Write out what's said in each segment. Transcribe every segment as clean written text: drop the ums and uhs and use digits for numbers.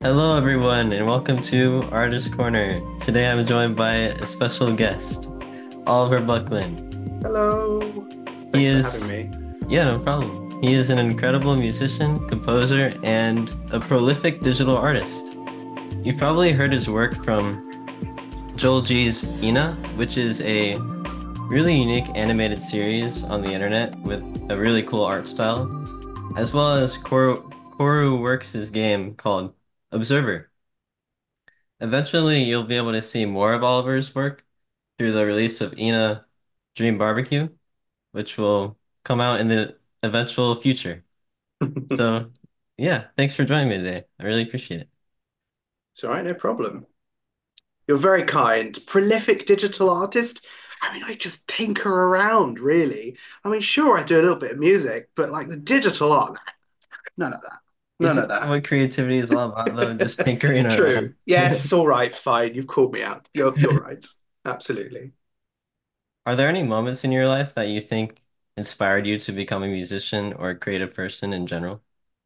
Hello, everyone, and welcome to Artist Corner. Today I'm joined by a special guest, Oliver Buckland. Hello. He Thanks for having is, me. yeah, no problem. He is an incredible musician, composer, and a prolific digital artist. You've probably heard his work from Joel G's Ina, which is a really unique animated series on the internet with a really cool art style, as well as Koru Works' game called Observer. Eventually, you'll be able to see more of Oliver's work through the release of Ina Dream Barbecue, which will come out in the eventual future. So, yeah, thanks for joining me today. I really appreciate it. It's all right, no problem. You're very kind. Prolific digital artist. I mean, I just tinker around, really. I mean, sure, I do a little bit of music, but like the digital art, none of that. None Isn't of that what creativity is all about, though? Just that. tinkering True. around. Yes, all right, fine. You've called me out. You're right. Absolutely. Are there any moments in your life that you think inspired you to become a musician or a creative person in general?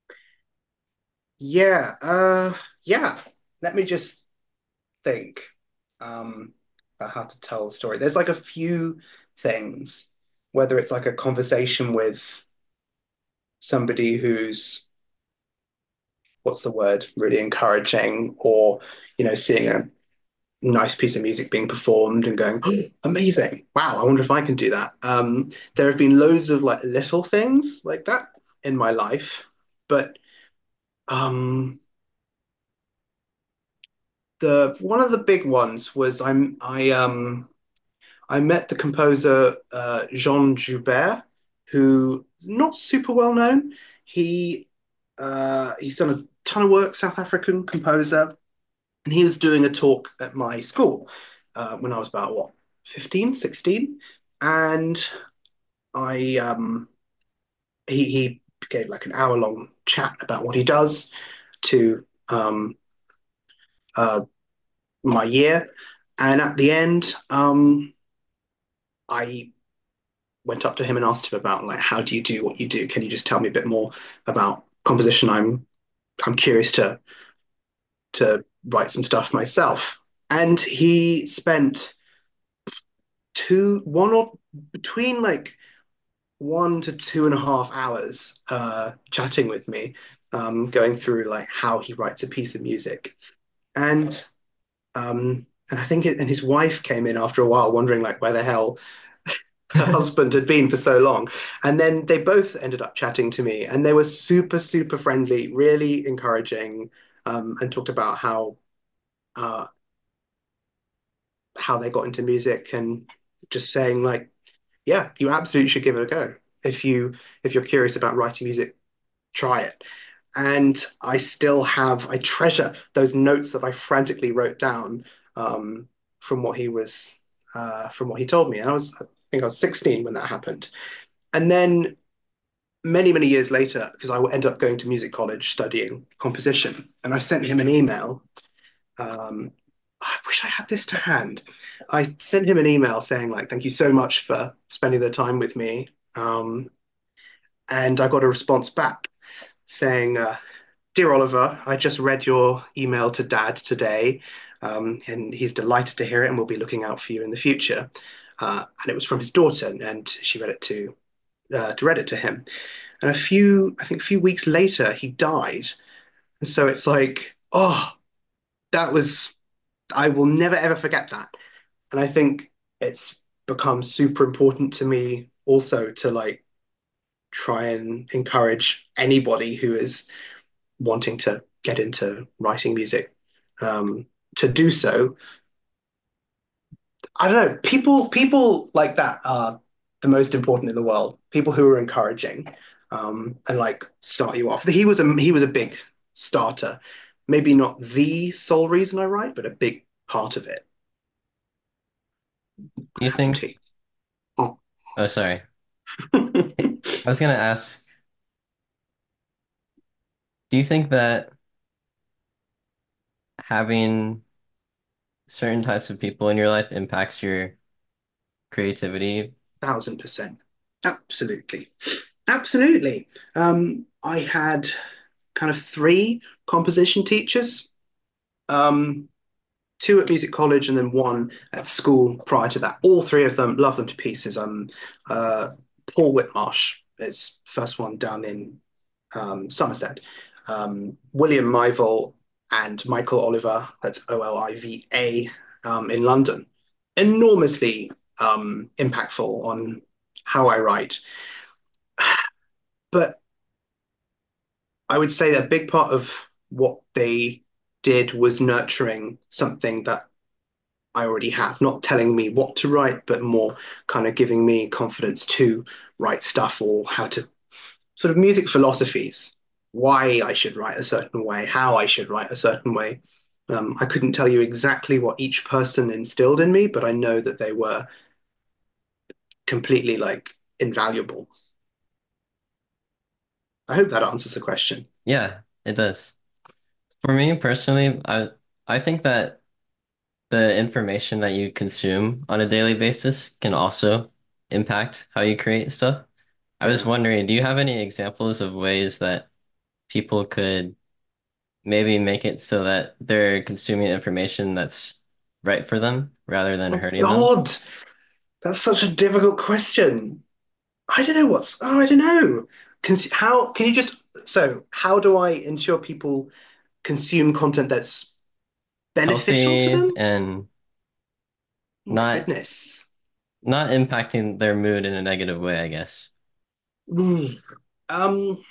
Yeah, yeah. Let me just think about how to tell the story. There's like a few things, whether it's like a conversation with somebody who's, what's the word, really encouraging, or, seeing a nice piece of music being performed and going, oh, amazing. Wow, I wonder if I can do that. There have been loads of like little things like that in my life, but um, the one of the big ones was I met the composer Jean Joubert, who not super well known. He he's done a ton of work, South African composer, and he was doing a talk at my school when I was about what 15, 16, and I he gave like an hour long chat about what he does to uh, my year, and at the end, I went up to him and asked him about like how do you do what you do? Can you just tell me a bit more about composition? I'm curious to write some stuff myself. And he spent two one or between like 1 to 2.5 hours chatting with me, going through like how he writes a piece of music. And I think and his wife came in after a while wondering like where the hell her husband had been for so long. And then they both ended up chatting to me and they were super, super friendly, really encouraging, and talked about uh, how they got into music and just saying like, yeah, you absolutely should give it a go. If you're curious about writing music, try it. And I treasure those notes that I frantically wrote down from what from what he told me. And I think I was 16 when that happened. And then many, many years later, because I ended up going to music college studying composition, and I sent him an email. I wish I had this to hand. I sent him an email saying, like, thank you so much for spending the time with me. And I got a response back saying, Dear Oliver, I just read your email to Dad today, and he's delighted to hear it and will be looking out for you in the future. And it was from his daughter, and she read it to read it to him. And I think a few weeks later, he died. And so it's like, oh, that was, I will never ever forget that. And I think it's become super important to me also to like try and encourage anybody who is wanting to get into writing music to do so. I don't know, people like that are the most important in the world. People who are encouraging and like start you off. He was a big starter. Maybe not the sole reason I write, but a big part of it. You Have some think, tea. Oh. oh, sorry. I was gonna ask, do you think that having certain types of people in your life impacts your creativity? 1,000%. Absolutely. Absolutely. I had kind of three composition teachers. Um, two at music college and then one at school prior to that. All three of them, love them to pieces. Uh, Paul Whitmarsh is first one down in Somerset. William Myville and Michael Oliver, that's Oliva, in London. Enormously impactful on how I write. But I would say that a big part of what they did was nurturing something that I already have, not telling me what to write, but more kind of giving me confidence to write stuff or how to sort of music philosophies, why I should write a certain way, how I should write a certain way. I couldn't tell you exactly what each person instilled in me, but I know that they were completely like invaluable. I hope that answers the question. Yeah, it does. For me personally, I think that the information that you consume on a daily basis can also impact how you create stuff. I was Yeah. wondering, do you have any examples of ways that people could maybe make it so that they're consuming information that's right for them rather than Oh hurting them? God, that's such a difficult question. I don't know I don't know. How can you just, so how do I ensure people consume content that's beneficial to Healthy them? and Oh my not goodness. not impacting their mood in a negative way, I guess. Mm. Um,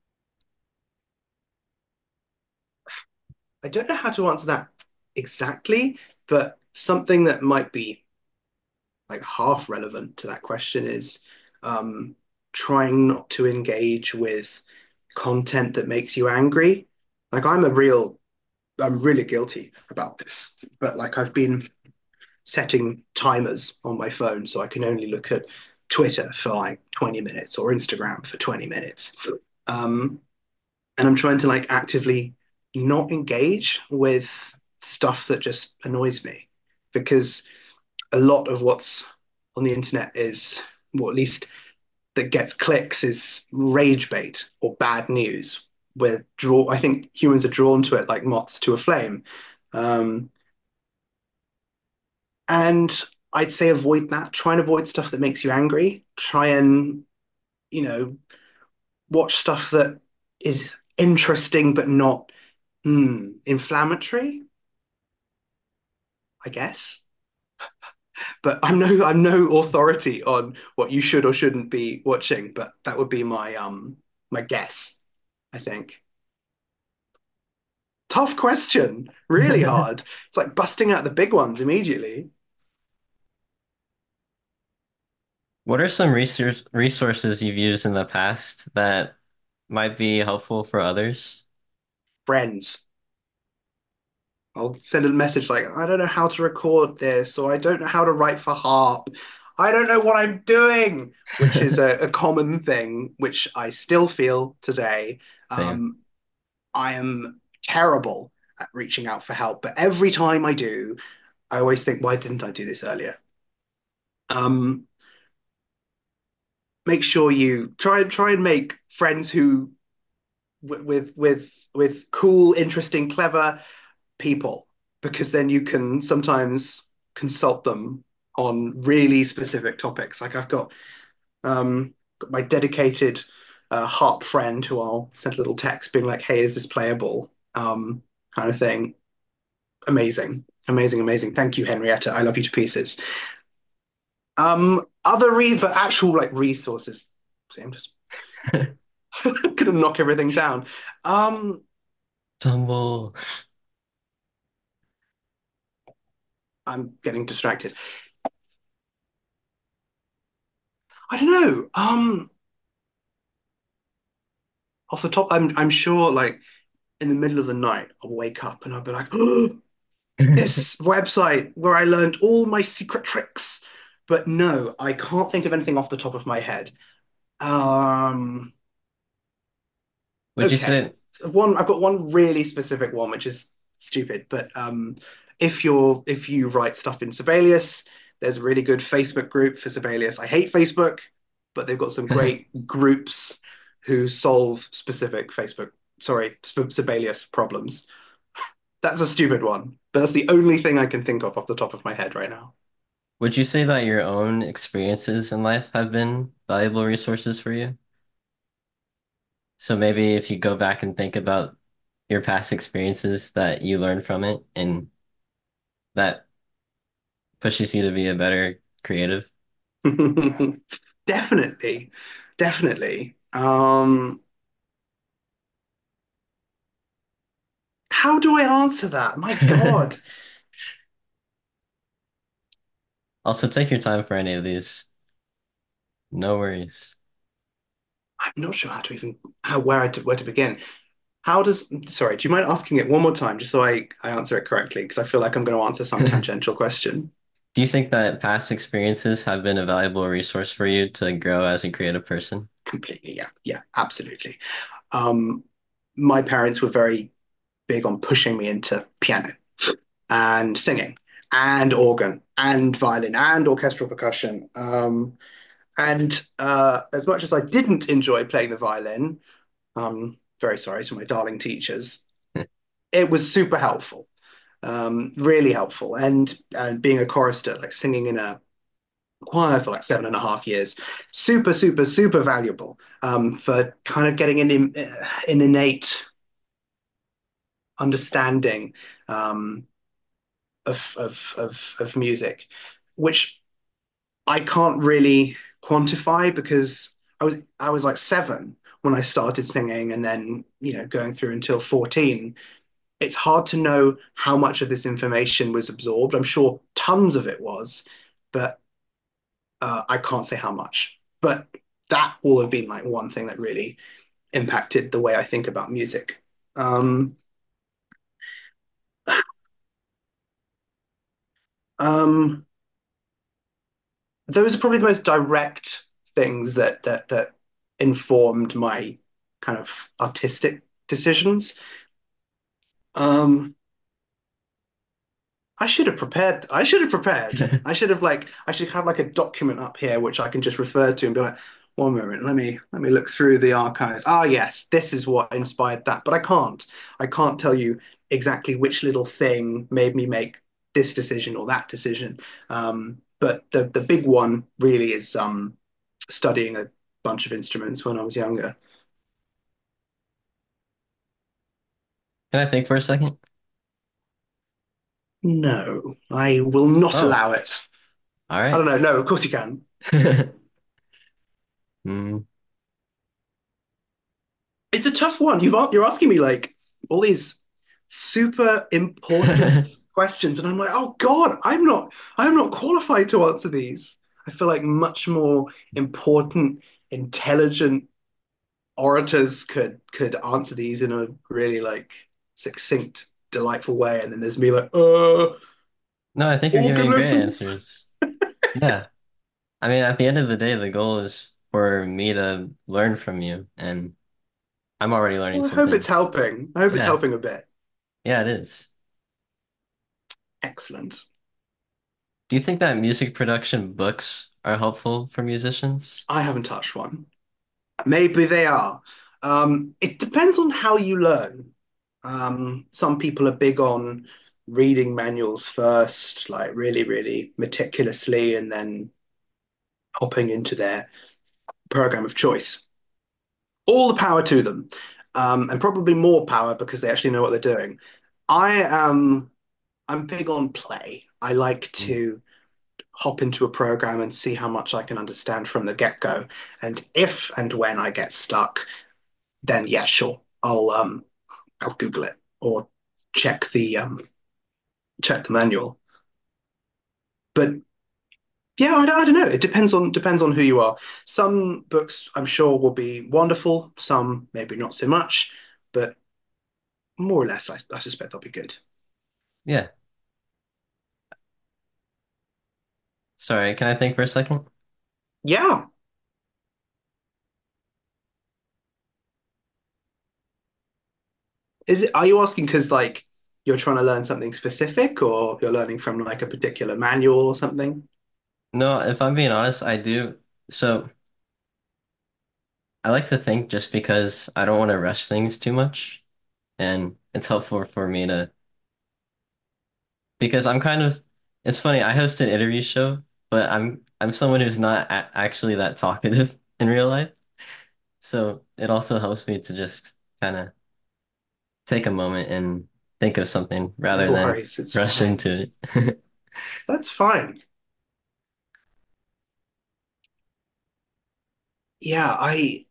I don't know how to answer that exactly, but something that might be like half relevant to that question is um, trying not to engage with content that makes you angry. Like I'm really guilty about this, but like I've been setting timers on my phone so I can only look at Twitter for like 20 minutes or Instagram for 20 minutes. Um, and I'm trying to like actively not engage with stuff that just annoys me because a lot of what's on the internet is, well, at least that gets clicks is rage bait or bad news. I think humans are drawn to it like moths to a flame. Um, and I'd say avoid that. Try and avoid stuff that makes you angry. Try and, you know, watch stuff that is interesting but not inflammatory, I guess. But I'm no authority on what you should or shouldn't be watching, but that would be my guess, I think. Tough question, really hard. It's like busting out the big ones immediately. What are some resources you've used in the past that might be helpful for others? Friends. I'll send a message like, I don't know how to record this, or I don't know how to write for harp. I don't know what I'm doing, which is a common thing, which I still feel today. Same. Um, I am terrible at reaching out for help, but every time I do, I always think, why didn't I do this earlier? Um, Make sure you try and make friends who with cool, interesting, clever people, because then you can sometimes consult them on really specific topics. Like got my dedicated harp friend who I'll send a little text being like, "Hey, is this playable?" Kind of thing. Amazing, amazing, amazing. Thank you, Henrietta. I love you to pieces. But actual like resources. See, I'm just gonna knock everything down. Um, Tumble. I'm getting distracted. I don't know. Off the top, I'm sure like in the middle of the night, I'll wake up and I'll be like, oh, this website where I learned all my secret tricks. But no, I can't think of anything off the top of my head. Um, Would you okay. say I've got one really specific one, which is stupid, but if you write stuff in Sibelius, there's a really good Facebook group for Sibelius. I hate Facebook, but they've got some great groups who solve specific Sibelius problems. That's a stupid one, but that's the only thing I can think of off the top of my head right now. Would you say that your own experiences in life have been valuable resources for you? So maybe if you go back and think about your past experiences that you learned from it and that pushes you to be a better creative. Definitely, definitely. How do I answer that? My God, Also, take your time for any of these. No worries. I'm not sure how to even where to begin. How does, sorry, do you mind asking it one more time just so I answer it correctly? Because I feel like I'm going to answer some tangential question. Do you think that past experiences have been a valuable resource for you to grow as a creative person? Completely, yeah, yeah, absolutely. Um, my parents were very big on pushing me into piano and singing and organ and violin and orchestral percussion. And as much as I didn't enjoy playing the violin, very sorry to my darling teachers, it was super helpful, really helpful. And being a chorister, like singing in a choir for like 7.5 years, super, super, super valuable for kind of getting an innate understanding um, of music, which I can't really quantify because I was like 7 when I started singing, and then going through until 14. It's hard to know how much of this information was absorbed. I'm sure tons of it was, but I can't say how much. But that will have been like one thing that really impacted the way I think about music. Um, um, those are probably the most direct things that informed my kind of artistic decisions. Um, I should have prepared. I should have prepared. I should have like a document up here which I can just refer to and be like, one moment, let me look through the archives. Ah, yes, this is what inspired that. But I can't. I can't tell you exactly which little thing made me make this decision or that decision. But the big one really is studying a bunch of instruments when I was younger. Can I think for a second? No, I will not Oh, allow it. all I don't right. know. No, of course you can. Mm. It's a tough one. You're asking me like all these super important questions, and I'm like, oh God, I'm not qualified to answer these. I feel like much more important, intelligent orators could answer these in a really like succinct, delightful way. And then there's me like, No, I think you're organ giving great lessons. answers. Yeah. I mean, at the end of the day, the goal is for me to learn from you, and I'm already learning Well, I hope it's something. helping. I hope it's Yeah. helping a bit. Yeah, it is. Excellent. Do you think that music production books are helpful for musicians? I haven't touched one. Maybe they are. It depends on how you learn. Some people are big on reading manuals first, like really, really meticulously, and then hopping into their program of choice. All the power to them, and probably more power because they actually know what they're doing. I am. I'm big on play. I like Mm. to hop into a program and see how much I can understand from the get-go. And if and when I get stuck, then yeah, sure, I'll Google it or check the manual. But yeah, I don't know. It depends on who you are. Some books I'm sure will be wonderful, some maybe not so much, but more or less I suspect they'll be good. Yeah. Sorry, can I think for a second? Yeah. Are you asking because like you're trying to learn something specific or you're learning from like a particular manual or something? No, if I'm being honest, I do. So I like to think just because I don't want to rush things too much, and it's helpful for me to because I'm kind of it's funny, I host an interview show, but I'm someone who's not a actually that talkative in real life. So it also helps me to just kind of take a moment and think of something No rather than worries, it's rush fine. into it. That's fine. Yeah, I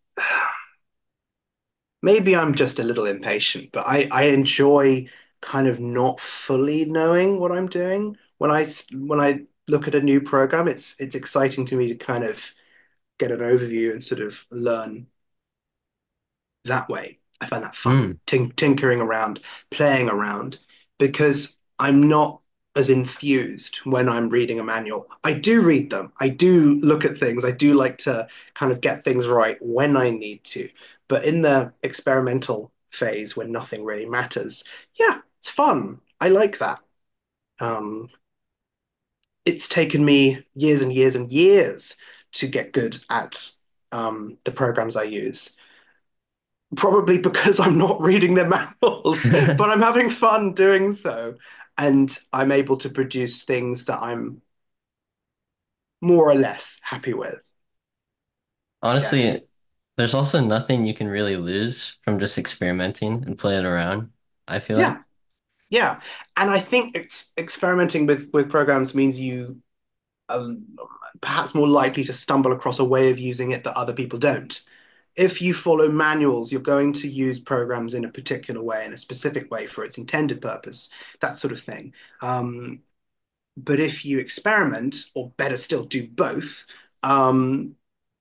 maybe I'm just a little impatient, but I enjoy kind of not fully knowing what I'm doing. When I look at a new program, it's exciting to me to kind of get an overview and sort of learn that way. I find that fun, Mm. tinkering around, playing around, because I'm not as enthused when I'm reading a manual. I do read them. I do look at things. I do like to kind of get things right when I need to. But in the experimental phase when nothing really matters, yeah, it's fun. I like that. Um, it's taken me years and years and years to get good at the programs I use. Probably because I'm not reading their manuals, but I'm having fun doing so. And I'm able to produce things that I'm more or less happy with, I guess. Honestly, there's also nothing you can really lose from just experimenting and playing around, I feel like. Yeah, yeah. And I think experimenting with programs means you are perhaps more likely to stumble across a way of using it that other people don't. If you follow manuals, you're going to use programs in a particular way, in a specific way for its intended purpose, that sort of thing. But if you experiment, or better still, do both, um,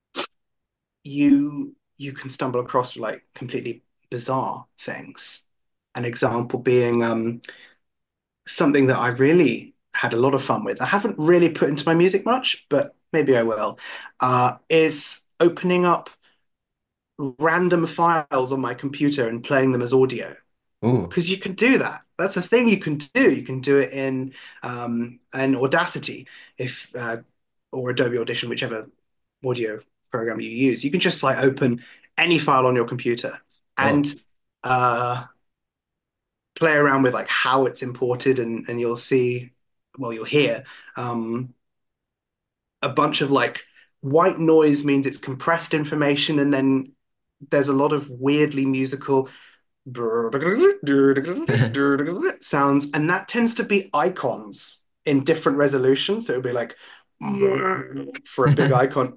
you can stumble across like completely bizarre things. An example being something that I really had a lot of fun with. I haven't really put into my music much, but maybe I will. Is opening up random files on my computer and playing them as audio. Ooh. Because you can do that. That's a thing you can do. You can do it in Audacity, if or Adobe Audition, whichever audio program you use. You can just like open any file on your computer and Oh. uh, play around with like how it's imported, and you'll see, well, you'll hear um, a bunch of like white noise means it's compressed information, and then there's a lot of weirdly musical sounds, and that tends to be icons in different resolutions. So it would be like for a big icon,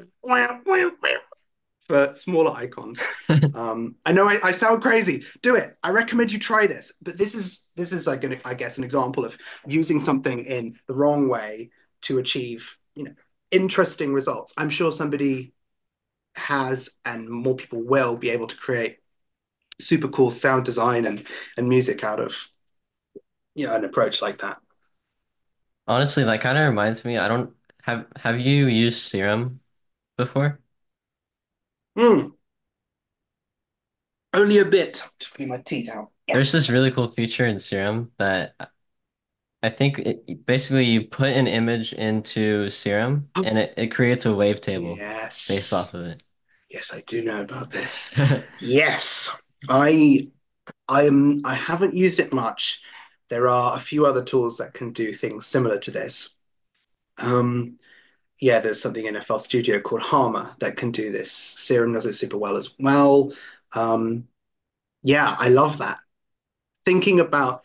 for smaller icons. I know I sound crazy. Do it. I recommend you try this. But this is like I guess an example of using something in the wrong way to achieve, interesting results. I'm sure somebody has, and more people will be able to create super cool sound design and music out of an approach like that. Honestly, that kind of reminds me, I don't have you used Serum before? Mm, only a bit. Just putting my teeth out. Yeah. There's this really cool feature in Serum that I think basically you put an image into Serum and it creates a wavetable based Yes. off of it. Yes, I do know about this. Yes. I I haven't used it much. There are a few other tools that can do things similar to this. Um, yeah, there's something in FL Studio called Harmor that can do this. Serum does it super well as well. Um, yeah, I love that. Thinking about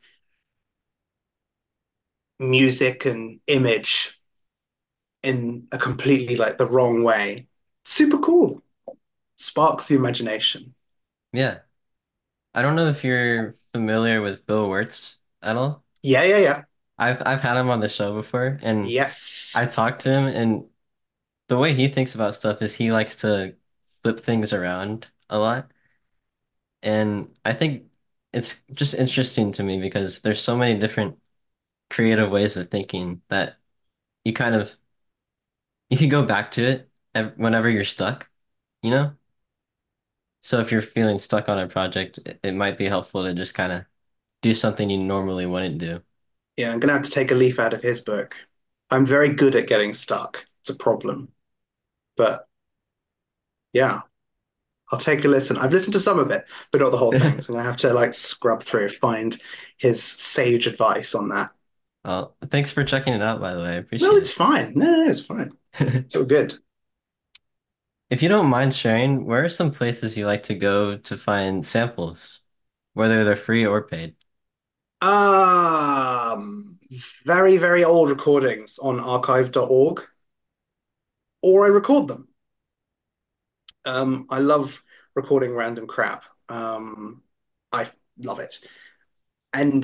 music and image in a completely like the wrong way. Super cool. Sparks the imagination. Yeah. I don't know if you're familiar with Bill Wirtz at all. Yeah, yeah, yeah. I've had him on the show before and Yes. I talked to him and the way he thinks about stuff is he likes to flip things around a lot. And I think it's just interesting to me because there's so many different creative ways of thinking that you kind of you can go back to it whenever you're stuck, you know? So if you're feeling stuck on a project, it might be helpful to just kind of do something you normally wouldn't do. Yeah, I'm gonna have to take a leaf out of his book. I'm very good at getting stuck. It's a problem. But yeah, I'll take a listen. I've listened to some of it, but not the whole thing. So I'm gonna have to like scrub through, find his sage advice on that. Thanks for checking it out, by the way. I No, appreciate it's fine. No, it's fine. it. It's all good. If you don't mind sharing, where are some places you like to go to find samples, whether they're free or paid? Um, very, very old recordings on archive.org, or I record them. I love recording random crap. I love it. And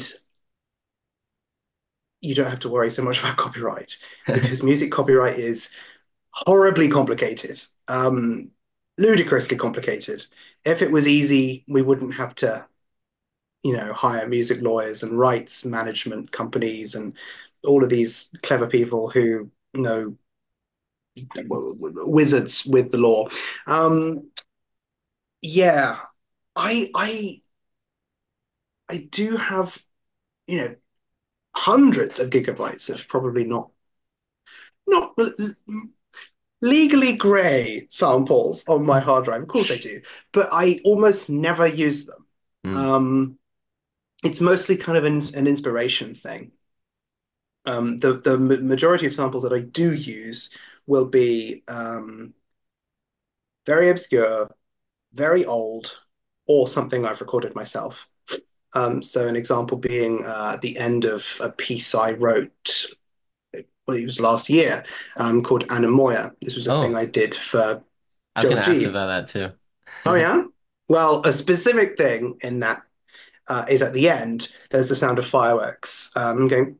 you don't have to worry so much about copyright because music copyright is horribly complicated, ludicrously complicated. If it was easy, we wouldn't have to, hire music lawyers and rights management companies and all of these clever people who know wizards with the law. Yeah, I I I do have, you know, hundreds of gigabytes of probably not legally grey samples on my hard drive. Of course I do, but I almost never use them. Mm. Um, it's mostly kind of an inspiration thing. The majority of samples that I do use will be very obscure, very old, or something I've recorded myself. So an example being the end of a piece I wrote, well, it was last year, called Anemoia. This was a thing Oh, I did for I was Joel gonna ask G. about that Oh too. yeah? Well, a specific thing in that is at the end, there's the sound of fireworks going,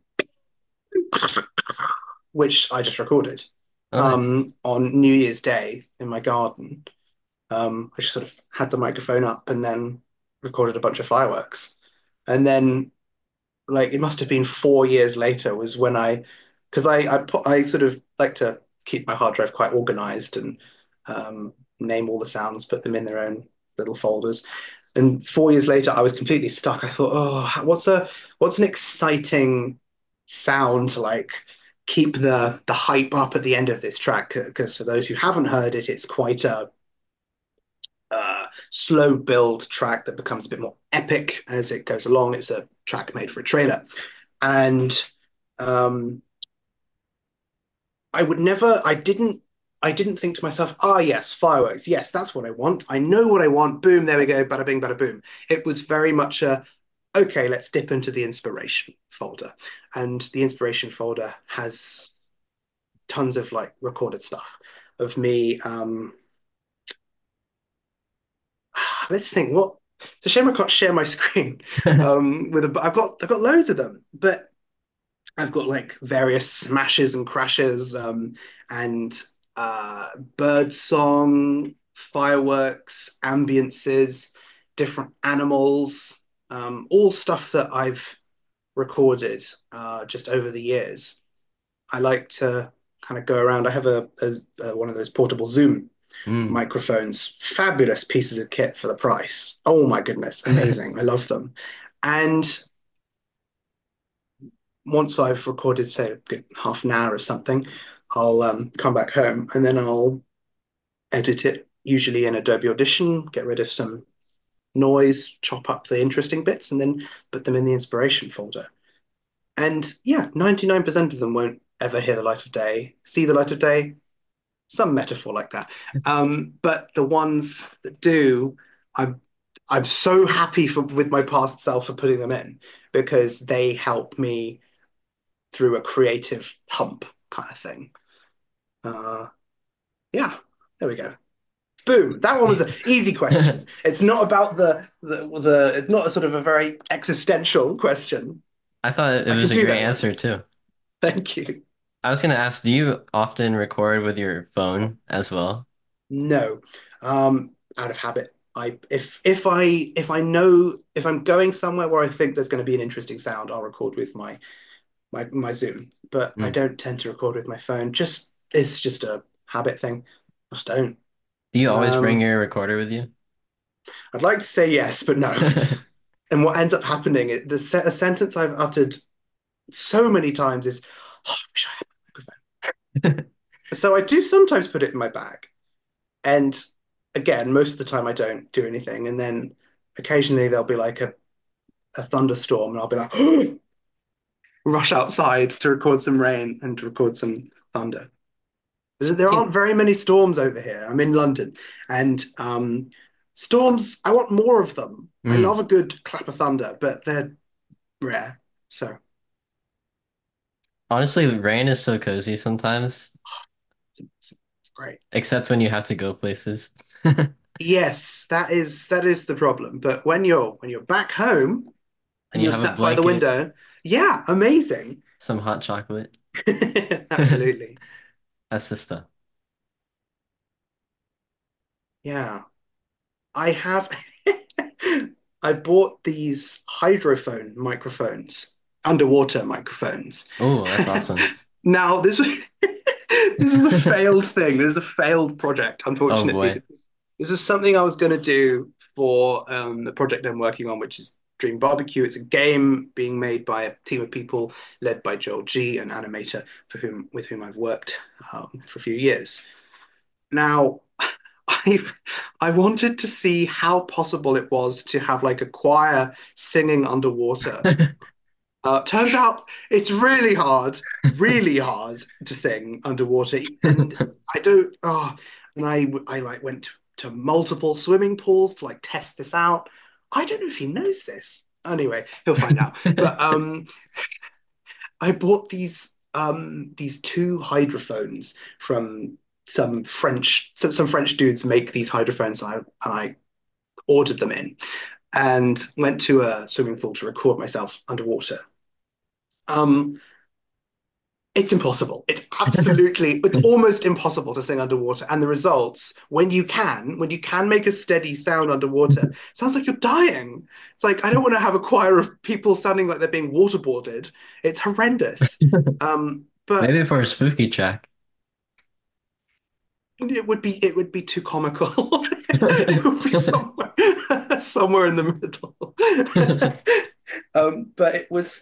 which I just recorded Oh, nice. on New Year's Day in my garden. I just sort of had the microphone up and then recorded a bunch of fireworks. And then, like, it must have been 4 years later was when because I sort of like to keep my hard drive quite organized and name all the sounds, put them in their own little folders. And 4 years later, I was completely stuck. I thought, oh, what's an exciting sound to like keep the hype up at the end of this track? Because for those who haven't heard it, it's quite a slow build track that becomes a bit more epic as it goes along. It's a track made for a trailer, and um, I didn't think to myself, ah, yes, fireworks. Yes, that's what I want. I know what I want. Boom, there we go. Bada bing, bada boom. It was very much okay, let's dip into the inspiration folder. And the inspiration folder has tons of like recorded stuff of me. Let's think what it's a shame I can't share my screen. I've got loads of them, but I've got like various smashes and crashes, and bird song, fireworks, ambiences, different animals, all stuff that I've recorded just over the years. I like to kind of go around. I have one of those portable Zoom Mm. microphones, fabulous pieces of kit for the price. Oh my goodness, amazing. I love them. And once I've recorded, say, a good half an hour or something, I'll come back home and then I'll edit it, usually in Adobe Audition, get rid of some noise, chop up the interesting bits, and then put them in the inspiration folder. And yeah, 99% of them won't ever hear the light of day, see the light of day, some metaphor like that. But the ones that do, I'm I'm so happy with my past self for putting them in because they help me through a creative hump kind of thing. Uh, yeah, there we go. Boom. That one was an easy question. It's not about the it's not a sort of a very existential question. I thought it I can was a do great that one. answer too. Thank you. I was gonna ask, do you often record with your phone as well? No. Out of habit. If I know if I'm going somewhere where I think there's going to be an interesting sound, I'll record with my Zoom. But I Mm. don't tend to record with my phone. Just it's just a habit thing. I just don't. Do you always bring Um, your recorder with you? I'd like to say yes, but no. And what ends up happening, a sentence I've uttered so many times is, oh, I wish I had a microphone. So I do sometimes put it in my bag. And again, most of the time I don't do anything. And then occasionally there'll be like a thunderstorm and I'll be like, oh, rush outside to record some rain and to record some thunder. There aren't Speaking, very many storms over here. I'm in London, and storms, I want more of them. I mm, love a good clap of thunder, but they're rare. So honestly, rain is so cozy sometimes, it's great. except when you have to go places. Yes, that is the problem. But when you're back home And and you you're have a sat by the blanket, window, yeah, amazing. some hot chocolate. Absolutely. That's the stuff. Yeah. I have I bought these hydrophone microphones, underwater microphones. Oh, that's awesome. Now, this is a failed thing. This is a failed project, Oh unfortunately. boy. This is something I was going to do for the project I'm working on, which is Dream Barbecue. It's a game being made by a team of people led by Joel G, an animator with whom I've worked for a few years. Now, I I wanted to see how possible it was to have like a choir singing underwater. Turns out it's really hard to sing underwater, and I don't. Oh, and I like went to multiple swimming pools to like test this out. I don't know if he knows this. Anyway, he'll find out. But I bought these two hydrophones from some French dudes make these hydrophones, and I ordered them in and went to a swimming pool to record myself underwater. Um, it's impossible. It's almost impossible to sing underwater. And the results, when you can make a steady sound underwater, sounds like you're dying. It's like, I don't want to have a choir of people sounding like they're being waterboarded. It's horrendous. But Maybe for a spooky track. it would be too comical. It would be somewhere in the middle. But it was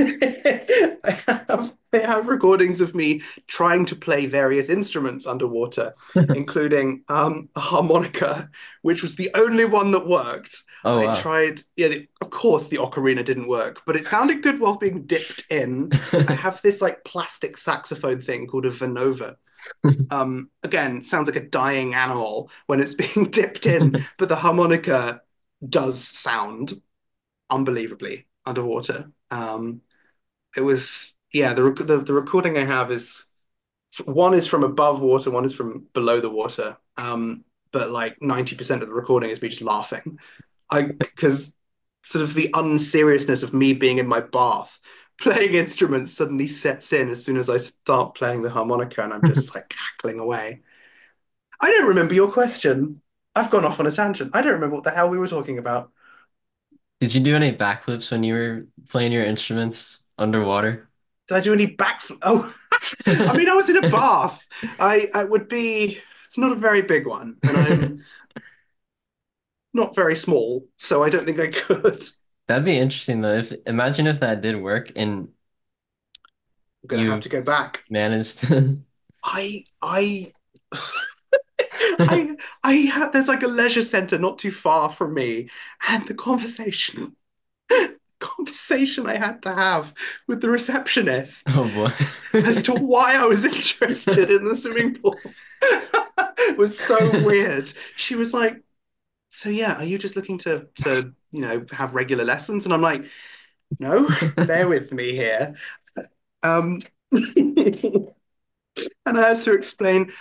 I have recordings of me trying to play various instruments underwater, including a harmonica, which was the only one that worked. Oh I wow. tried, yeah, of course the ocarina didn't work, but it sounded good while being dipped in. I have this like plastic saxophone thing called a Venova. Again, sounds like a dying animal when it's being dipped in, but the harmonica does sound unbelievably underwater. It was yeah, the recording I have is one is from above water, one is from below the water. But like 90% of the recording is me just laughing. I because sort of the unseriousness of me being in my bath playing instruments suddenly sets in as soon as I start playing the harmonica and I'm just like cackling away. I don't remember your question. I've gone off on a tangent. I don't remember what the hell we were talking about. Did you do any backflips when you were playing your instruments underwater? Did I do any backflip? Oh, I mean, I was in a bath. I would be. It's not a very big one, and I'm not very small, so I don't think I could. That'd be interesting though. If imagine if that did work and I'm gonna have you to go back. managed to. I I have. There's like a leisure center not too far from me, and the conversation I had to have with the receptionist Oh boy. as to why I was interested in the swimming pool was so weird. She was like, "So yeah, are you just looking to have regular lessons?" And I'm like, "No, bear with me here." Um, and I had to explain,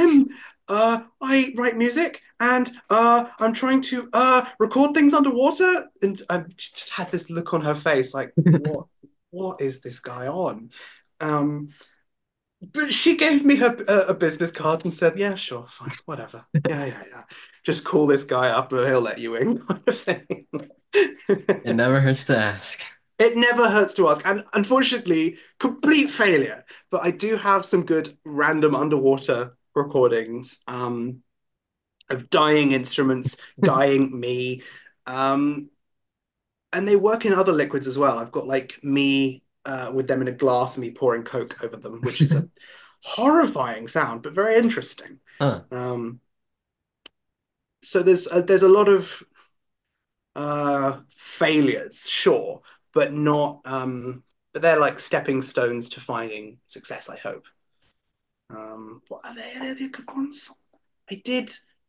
I write music and I'm trying to record things underwater. And I just had this look on her face like, what is this guy on? Um, but she gave me a business card and said, yeah, sure, fine, whatever. Yeah, yeah, yeah. Just call this guy up and he'll let you in, kind of thing. It never hurts to ask. It never hurts to ask. And unfortunately, complete failure. But I do have some good random underwater recordings of dying instruments, dying me. Um, and they work in other liquids as well. I've got like me with them in a glass and me pouring Coke over them, which is a horrifying sound, but very interesting. Huh. Um, so there's a lot of failures, sure, but not but they're like stepping stones to finding success, I hope. What are they? Are they good ones? I did.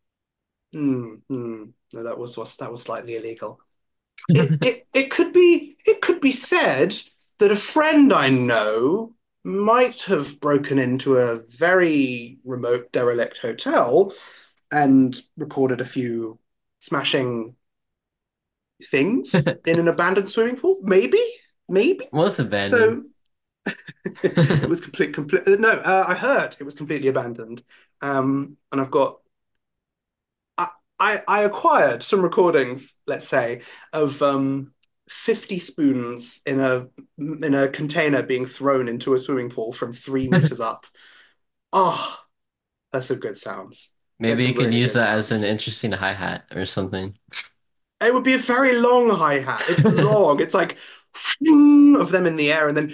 No, that was slightly illegal. It could be said that a friend I know might have broken into a very remote derelict hotel and recorded a few smashing things in an abandoned swimming pool. Maybe, maybe. Well, it's abandoned. So it was complete. No, I heard it was completely abandoned. And I've got I, I acquired some recordings, let's say, of 50 spoons in a container being thrown into a swimming pool from 3 meters up. Oh, that's some good sounds. There's Maybe you some could really use good that as an sounds. interesting hi-hat or something. It would be a very long hi-hat. It's long. It's like of them in the air, and then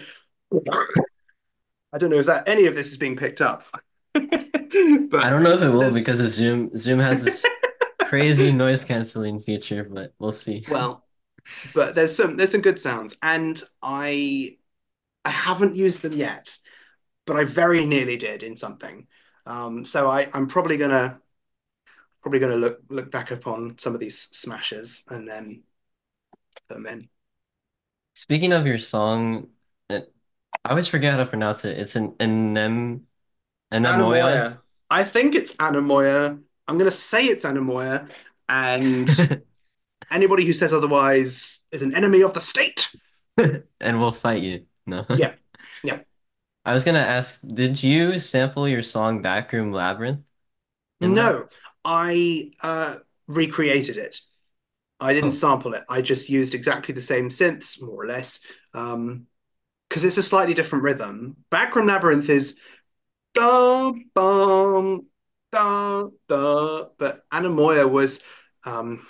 I don't know if that any of this is being picked up, I but don't know if it will there's because of Zoom. Zoom has this crazy noise canceling feature, but we'll see. well, but there's some good sounds, and I haven't used them yet, but I very nearly did in something. So I'm probably gonna look back upon some of these smashes and then put them in. Speaking of your song, I always forget how to pronounce it. It's an anemoia. Anamoya. I think it's Anamoya. I'm gonna say it's Anamoya, and anybody who says otherwise is an enemy of the state. And we'll fight you. No. Yeah, yeah. I was gonna ask, did you sample your song Backroom Labyrinth in that? No, I recreated it. I didn't Oh. sample it. I just used exactly the same synths, more or less, because it's a slightly different rhythm. Backroom Labyrinth is da bum da da, but Anamoya was um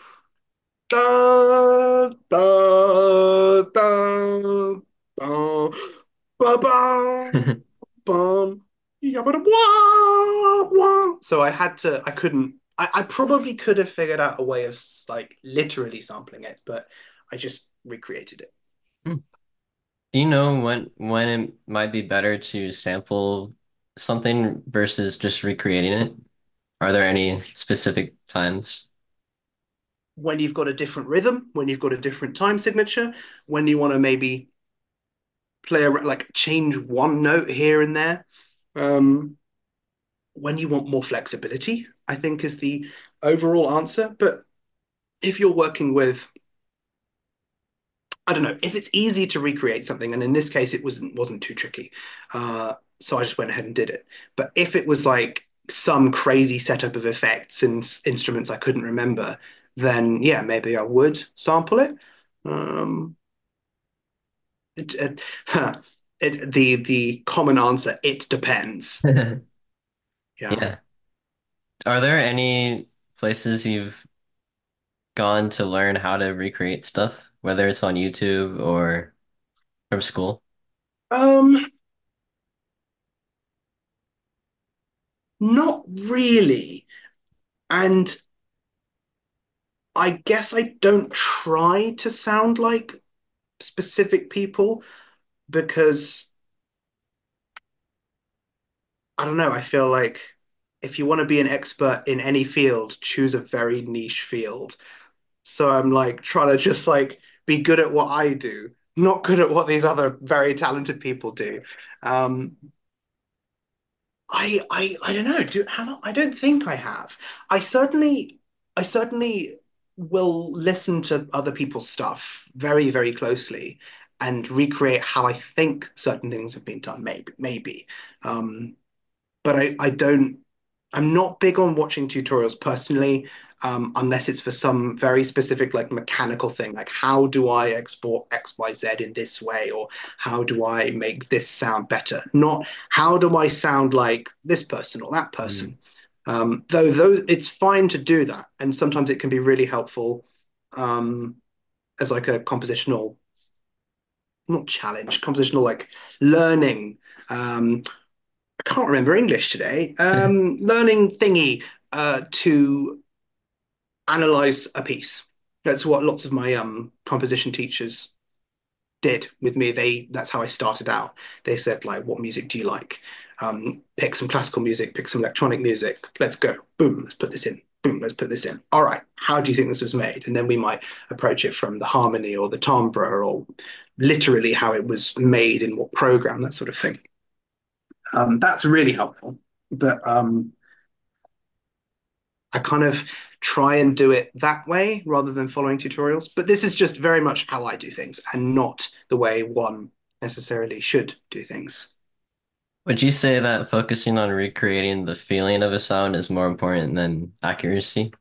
da da da da ba bum bum yabba wah wah. So I had to. I couldn't. I probably could have figured out a way of like literally sampling it, but I just recreated it. Hmm. Do you know when it might be better to sample something versus just recreating it? Are there any specific times? When you've got a different rhythm, when you've got a different time signature, when you want to maybe play like change one note here and there. Um, when you want more flexibility, I think is the overall answer. But if you're working with, I don't know, if it's easy to recreate something, and in this case it wasn't too tricky, so I just went ahead and did it. But if it was like some crazy setup of effects and instruments I couldn't remember, then yeah, maybe I would sample it. Um, it, it, the common answer, it depends. Yeah. Yeah. Are there any places you've gone to learn how to recreate stuff, whether it's on YouTube or from school? Um, Not really. And I guess I don't try to sound like specific people because I don't know, I feel like if you want to be an expert in any field, choose a very niche field. So I'm like trying to just like be good at what I do, not good at what these other very talented people do. Um, I don't know. I don't think I have. I certainly will listen to other people's stuff very, very closely and recreate how I think certain things have been done, maybe. Um, but I don't. I'm not big on watching tutorials personally, unless it's for some very specific like mechanical thing, like how do I export XYZ in this way, or how do I make this sound better? Not how do I sound like this person or that Mm. person. Though it's fine to do that, and sometimes it can be really helpful um, as like a compositional, not challenge, compositional like learning. I can't remember English today. Learning thingy to analyze a piece. That's what lots of my composition teachers did with me. That's how I started out. They said like, "What music do you like? Pick some classical music, pick some electronic music. Let's go. Boom, let's put this in. Boom, let's put this in. All right, how do you think this was made?" And then we might approach it from the harmony or the timbre or literally how it was made in what program, that sort of thing. That's really helpful. But I kind of try and do it that way rather than following tutorials. But this is just very much how I do things and not the way one necessarily should do things. Would you say that focusing on recreating the feeling of a sound is more important than accuracy?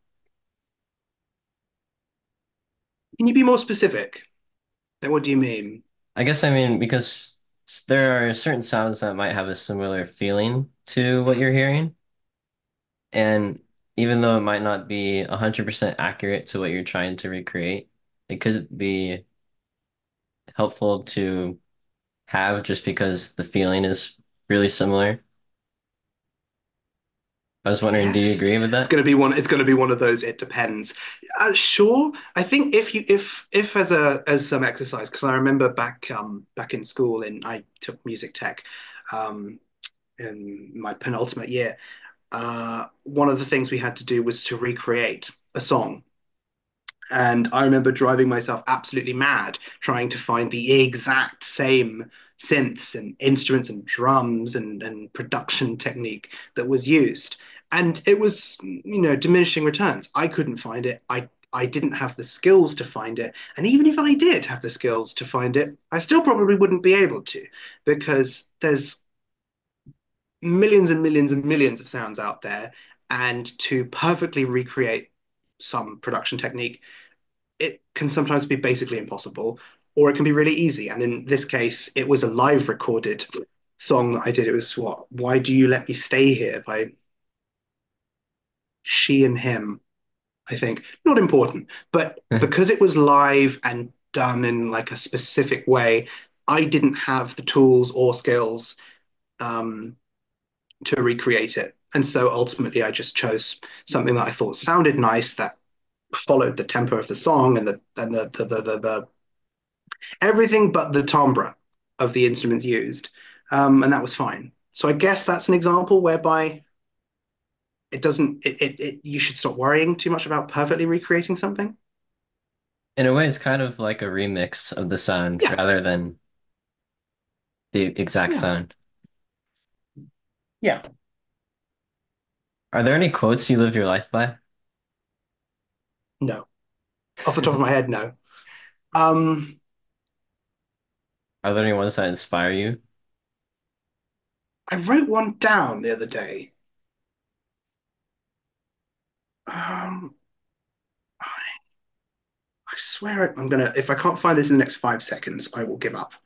Can you be more specific? Like, what do you mean? I guess I mean because there are certain sounds that might have a similar feeling to what you're hearing, and even though it might not be 100% accurate to what you're trying to recreate, it could be helpful to have just because the feeling is really similar. I was wondering, do you Yes, agree with it's that? going to be one. It's going to be one of those. It depends. Sure, I think if as some exercise, because I remember back in school, and I took music tech, um, in my penultimate year. One of the things we had to do was to recreate a song. And I remember driving myself absolutely mad trying to find the exact same synths and instruments and drums and production technique that was used. And it was, diminishing returns. I couldn't find it. I didn't have the skills to find it. And even if I did have the skills to find it, I still probably wouldn't be able to because there's millions and millions and millions of sounds out there. And to perfectly recreate some production technique, it can sometimes be basically impossible, or it can be really easy. And in this case, it was a live recorded song that I did. It was what? Why Do You Let Me Stay Here by She and Him, I think. Not important, but because it was live and done in like a specific way, I didn't have the tools or skills um, to recreate it. And so ultimately, I just chose something that I thought sounded nice, that followed the tempo of the song and the everything but the timbre of the instruments used, and that was fine. So I guess that's an example whereby it doesn't you should stop worrying too much about perfectly recreating something. In a way, it's kind of like a remix of the sound Yeah, rather than the exact yeah, sound. yeah. Are there any quotes you live your life by? No, off the top of my head, no. Um, Are there any ones that inspire you? I wrote one down the other day. Um, I swear I'm gonna. If I can't find this in the next 5 seconds, I will give up.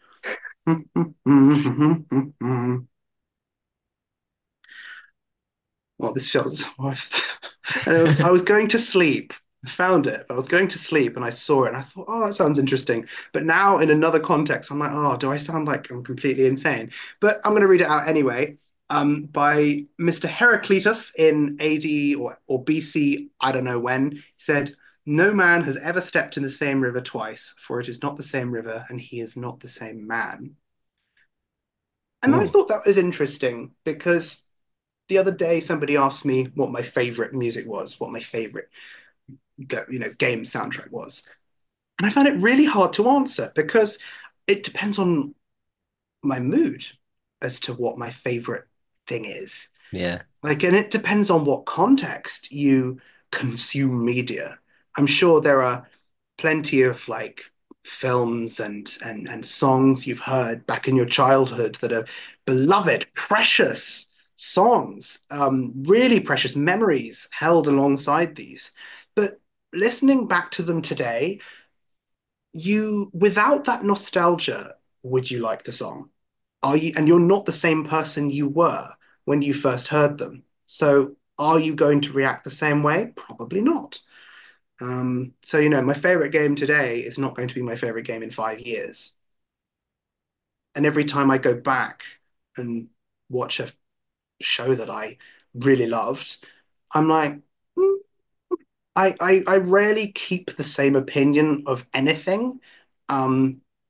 Well, this feels. And I was going to sleep. I found it. I was going to sleep and I saw it and I thought, oh, that sounds interesting. But now in another context, I'm like, oh, do I sound like I'm completely insane? But I'm going to read it out anyway. By Mr. Heraclitus in AD or BC, I don't know when, he said, "No man has ever stepped in the same river twice, for it is not the same river and he is not the same man." And I Ooh, thought that was interesting because the other day somebody asked me what my favorite music was, what my favorite game soundtrack was. And I found it really hard to answer because it depends on my mood as to what my favorite thing is. yeah. Like, and it depends on what context you consume media. I'm sure there are plenty of like films and songs you've heard back in your childhood that are beloved, precious songs, really precious memories held alongside these. But listening back to them today, without that nostalgia, would you like the song? Are you, and you're not the same person you were when you first heard them. So are you going to react the same way? Probably not. So, my favorite game today is not going to be my favorite game in 5 years. And every time I go back and watch a show that I really loved, I'm like, "Mm, I rarely keep the same opinion of anything. Um,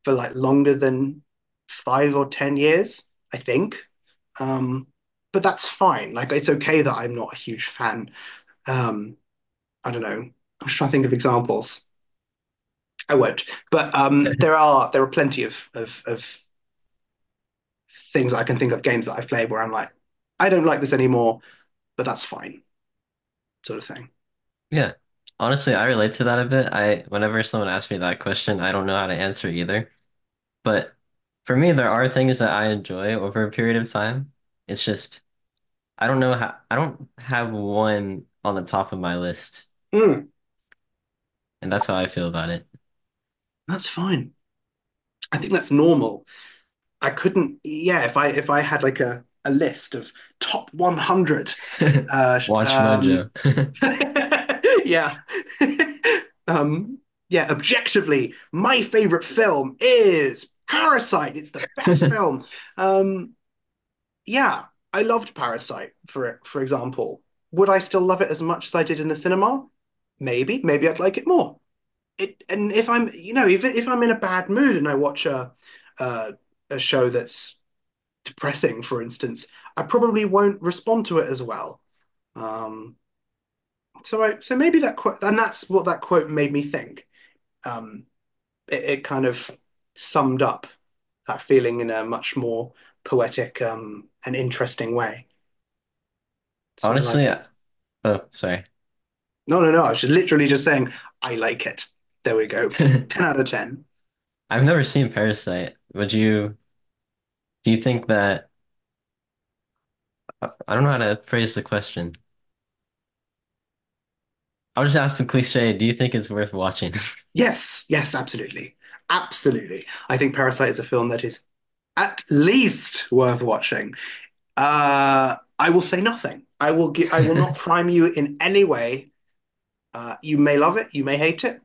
for like longer than 5 or 10 years, I think. Um, but that's fine. Like it's okay that I'm not a huge fan. Um, I don't know. I'm just trying to think of examples. I won't. But there are plenty of things I can think of, games that I've played where I'm like, I don't like this anymore, but that's fine, sort of thing. Yeah. Honestly, I relate to that a bit. Whenever someone asks me that question, I don't know how to answer either. But for me, there are things that I enjoy over a period of time. It's just I don't have one on the top of my list, Mm, and that's how I feel about it. that's fine. I think that's normal. I couldn't, yeah, if I had like a list of top 100, uh, Watch um, Mojo. yeah, um, yeah, objectively, my favorite film is Parasite. It's the best film. Um, yeah, I loved Parasite for example. Would I still love it as much as I did in the cinema? Maybe I'd like it more. And if I'm, if I'm in a bad mood and I watch a, a show that's depressing, for instance, I probably won't respond to it as well. Um, so maybe that quote, and that's what that quote made me think. Um, it kind of summed up that feeling in a much more poetic and interesting way. So I Honestly, like it. oh, sorry. No. I was literally just saying I like it. There we go. 10 out of 10. I've never seen Parasite. Do you think that, I don't know how to phrase the question. I'll just ask the cliche, do you think it's worth watching? Yes, absolutely, absolutely. I think Parasite is a film that is at least worth watching. I will say nothing. I will not prime you in any way. You may love it, you may hate it.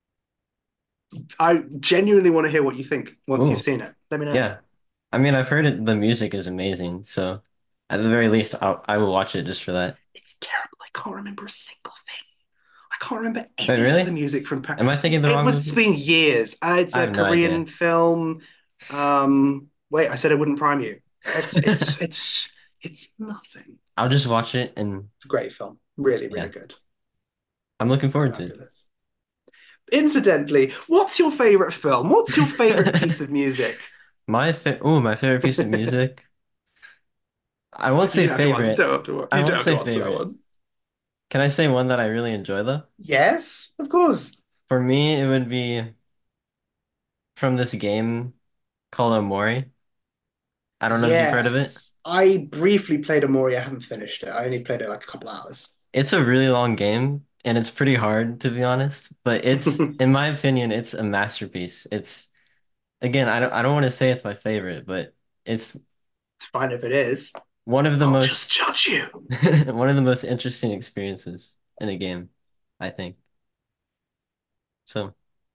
I genuinely want to hear what you think once you've Ooh, seen it. Let me know. yeah. I mean, I've heard the music is amazing, so at the very least, I will watch it just for that. It's terrible. I can't remember a single thing. I can't remember Wait, any of the really? music from Am I thinking the It wrong was movie? been years. It's I a have no Korean idea. film. Wait, I said I wouldn't prime you. It's nothing. I'll just watch it and It's a great film. Really, really yeah, good. I'm looking forward to it. Fabulous. Incidentally, what's your favorite film? What's your favorite piece of music? My favorite piece of music. I won't You say don't have to answer. favorite. You I don't won't have say to answer that favorite. one. Can I say one that I really enjoy though? Yes, of course. For me, it would be from this game called Omori. I don't know if you've heard of it. Yes. I briefly played Amori. I haven't finished it. I only played it like a couple hours. It's a really long game and it's pretty hard to be honest, but in my opinion, it's a masterpiece. It's again, I don't want to say it's my favorite, but it's It's fine if it is. one of the I'll just most judge you. one of the most interesting experiences in a game, I think. So,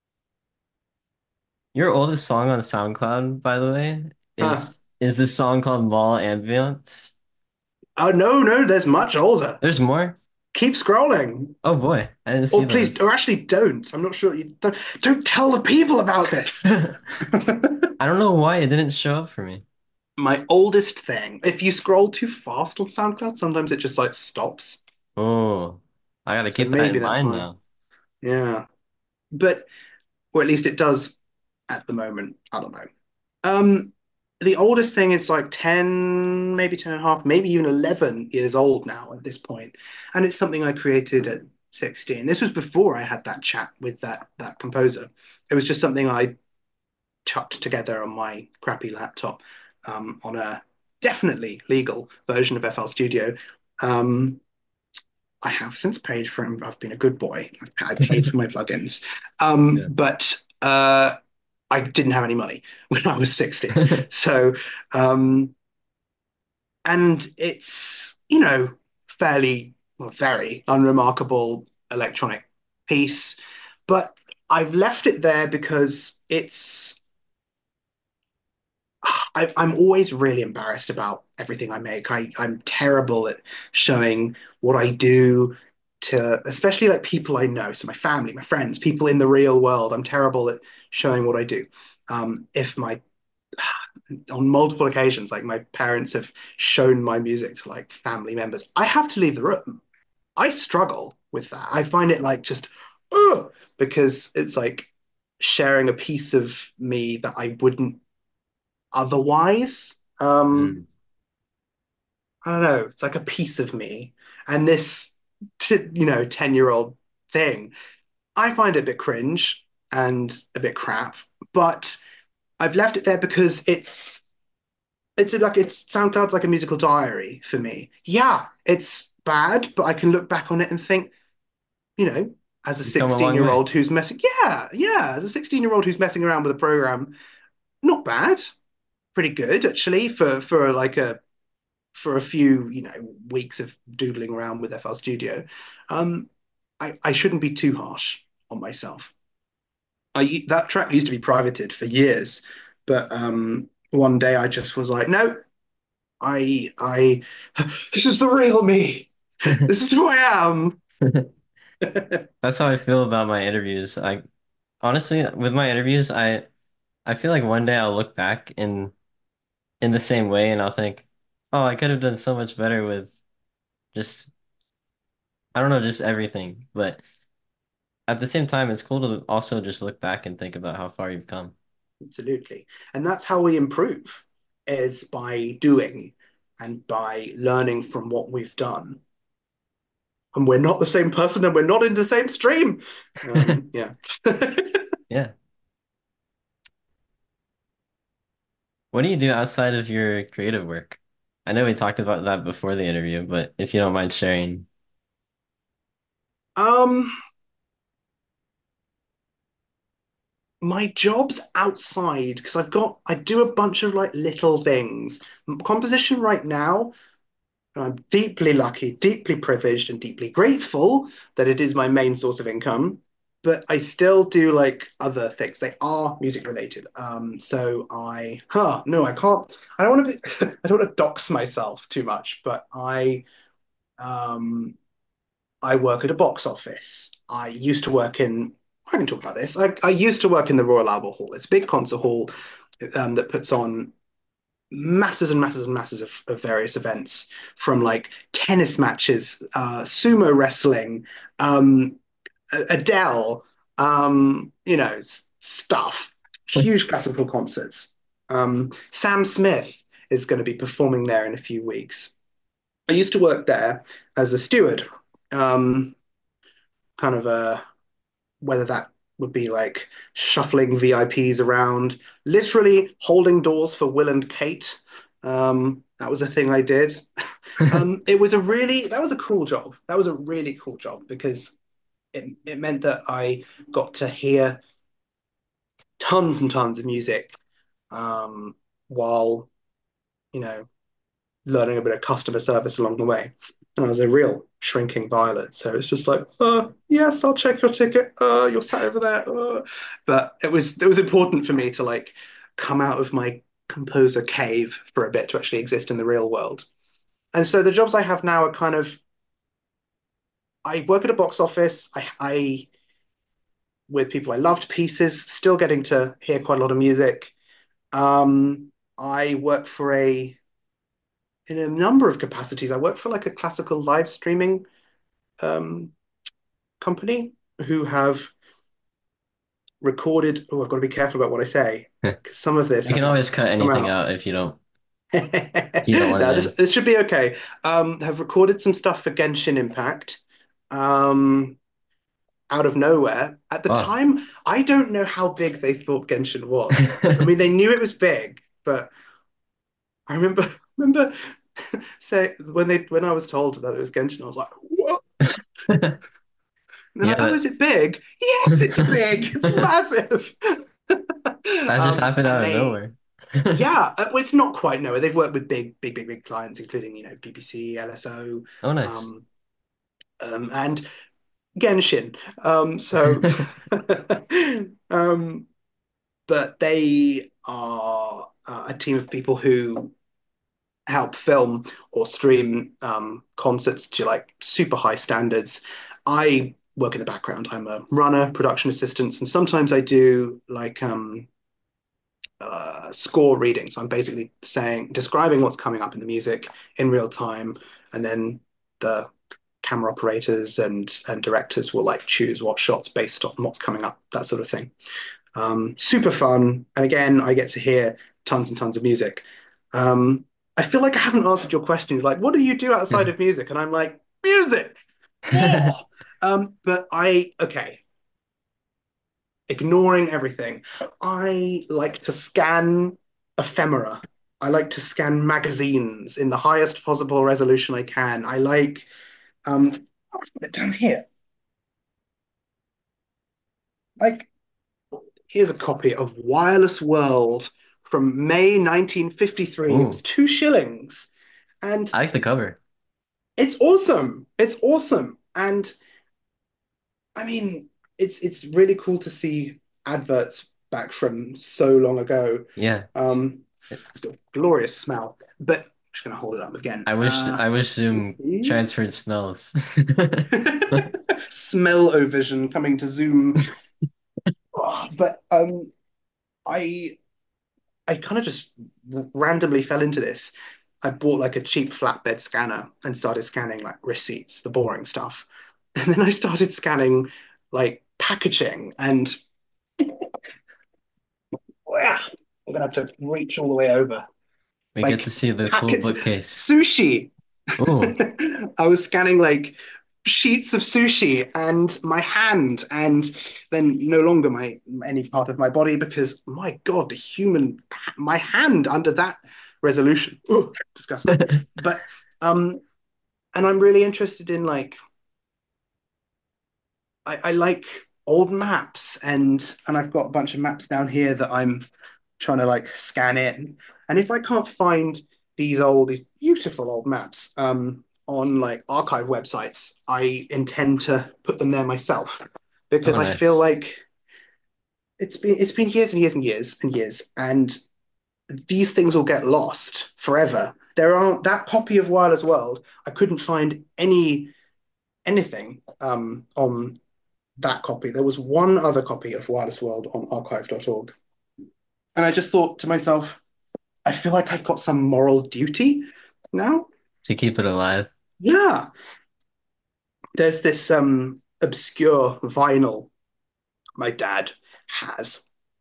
your oldest song on SoundCloud, by the way, Huh. is this song called Mall Ambience? Oh no, there's much older. There's more? Keep scrolling. Oh boy, I didn't see Or please, those. or actually don't. I'm not sure. You don't tell the people about this. I don't know why it didn't show up for me. My oldest thing. If you scroll too fast on SoundCloud, sometimes it just like stops. Oh, I gotta So keep that maybe in that's mind why. now. Yeah. But or at least it does at the moment. I don't know. Um, the oldest thing is like 10, maybe 10 and a half, maybe even 11 years old now at this point. And it's something I created at 16. This was before I had that chat with that composer. It was just something I chucked together on my crappy laptop on a definitely legal version of FL Studio. Um, I have since paid for it. I've been a good boy. I've paid for my plugins. Yeah. But I didn't have any money when I was 16. So, um, and it's, fairly, well, very unremarkable electronic piece, but I've left it there because I'm always really embarrassed about everything I make. I'm terrible at showing what I do to, especially like people I know. So my family, my friends, people in the real world. I'm terrible at showing what I do. If my on multiple occasions, like my parents have shown my music to like family members, I have to leave the room. I struggle with that. I find it like just, because it's like sharing a piece of me that I wouldn't otherwise. Mm. I don't know. It's like a piece of me, and this, 10-year-old thing, I find it a bit cringe and a bit crap. But I've left it there because it's SoundCloud's like a musical diary for me. Yeah, it's bad, but I can look back on it and think, you know, as a You've come a 16 long year way. old who's messing, yeah, yeah, as a 16-year-old who's messing around with a program, not bad, pretty good actually for like a few, weeks of doodling around with FL Studio. Um, I shouldn't be too harsh on myself. That track used to be privated for years, but one day I just was like, no, I this is the real me. This is who I am. That's how I feel about my interviews. I honestly, with my interviews, I feel like one day I'll look back in the same way and I'll think, oh, I could have done so much better with just I don't know, just everything. But at the same time, it's cool to also just look back and think about how far you've come. Absolutely. And that's how we improve, is by doing and by learning from what we've done. And we're not the same person and we're not in the same stream. Yeah. Yeah. What do you do outside of your creative work? I know we talked about that before the interview, but if you don't mind sharing. Um, my job's outside because I do a bunch of like little things. Composition right now, I'm deeply lucky, deeply privileged, and deeply grateful that it is my main source of income. But I still do like other things. They are music related. No, I can't. I don't want to be. I don't want to dox myself too much. But um, I work at a box office. I used to work in. I can talk about this. I used to work in the Royal Albert Hall. It's a big concert hall that puts on masses and masses and masses of various events, from like tennis matches, sumo wrestling, um, Adele, stuff, huge classical concerts. Sam Smith is going to be performing there in a few weeks. I used to work there as a steward, um, kind of whether that would be like shuffling VIPs around, literally holding doors for Will and Kate. That was a thing I did. That was a cool job. That was a really cool job because it meant that I got to hear tons and tons of music, while, you know, learning a bit of customer service along the way. And I was a real shrinking violet. So it's just like, yes, I'll check your ticket. You're sat over there. But it was important for me to like come out of my composer cave for a bit to actually exist in the real world. And so the jobs I have now are kind of, I work at a box office. I with people I loved pieces, still getting to hear quite a lot of music. I work for a in a number of capacities. I work for like a classical live streaming um, company who have recorded. Oh, I've got to be careful about what I say because some of this We can hasn't always cut come anything out. out if you don't want it No, this in. this should be okay. Have recorded some stuff for Genshin Impact. Um, Out of nowhere. At the Wow. time, I don't know how big they thought Genshin was. I mean, they knew it was big, but I remember remember say when I was told that it was Genshin, I was like, what? And they're Yeah, like, oh, is it big? Yes, it's big. It's massive. that just happened And out of they, nowhere. yeah, well, it's not quite nowhere. They've worked with big, big, big, big clients, including, BBC, LSO, Oh, nice. um, and Genshin. So, um, but they are a team of people who help film or stream concerts to like super high standards. I work in the background. I'm a runner, production assistant, and sometimes I do like score reading. So I'm basically describing what's coming up in the music in real time, and then the camera operators and directors will like choose what shots based on what's coming up, that sort of thing. Super fun, and again, I get to hear tons and tons of music. Um, I feel like I haven't answered your question. Like, what do you do outside of music? And I'm like, music. Whoa. But okay, ignoring everything. I like to scan ephemera. I like to scan magazines in the highest possible resolution I can. I like I've got it down here. Like, here's a copy of Wireless World from May 1953. It was Ooh, 2 shillings. And I like the cover. it's awesome. It's awesome. And I mean, it's really cool to see adverts back from so long ago. Yeah. It's got a glorious smell. But I'm just gonna hold it up again. I wish Zoom transferred smells. Smell-o-vision coming to Zoom. Oh, but I I kind of just randomly fell into this. I bought like a cheap flatbed scanner and started scanning like receipts, the boring stuff. And then I started scanning like packaging and yeah, I'm gonna have to reach all the way over. We get to Like see the cool packets, bookcase. sushi. Ooh. I was scanning like sheets of sushi and my hand, and then no longer my any part of my body because my God, my hand under that resolution. Ugh, disgusting. But um, and I'm really interested in like I like old maps and I've got a bunch of maps down here that I'm trying to like scan in. And if I can't find these beautiful old maps on like archive websites, I intend to put them there myself because Oh, I feel nice. like it's been years and years and years and years, and these things will get lost forever. There aren't that copy of Wireless World. I couldn't find anything on that copy. There was one other copy of Wireless World on archive.org. And I just thought to myself, I feel like I've got some moral duty now. To keep it alive. Yeah. There's this obscure vinyl my dad has.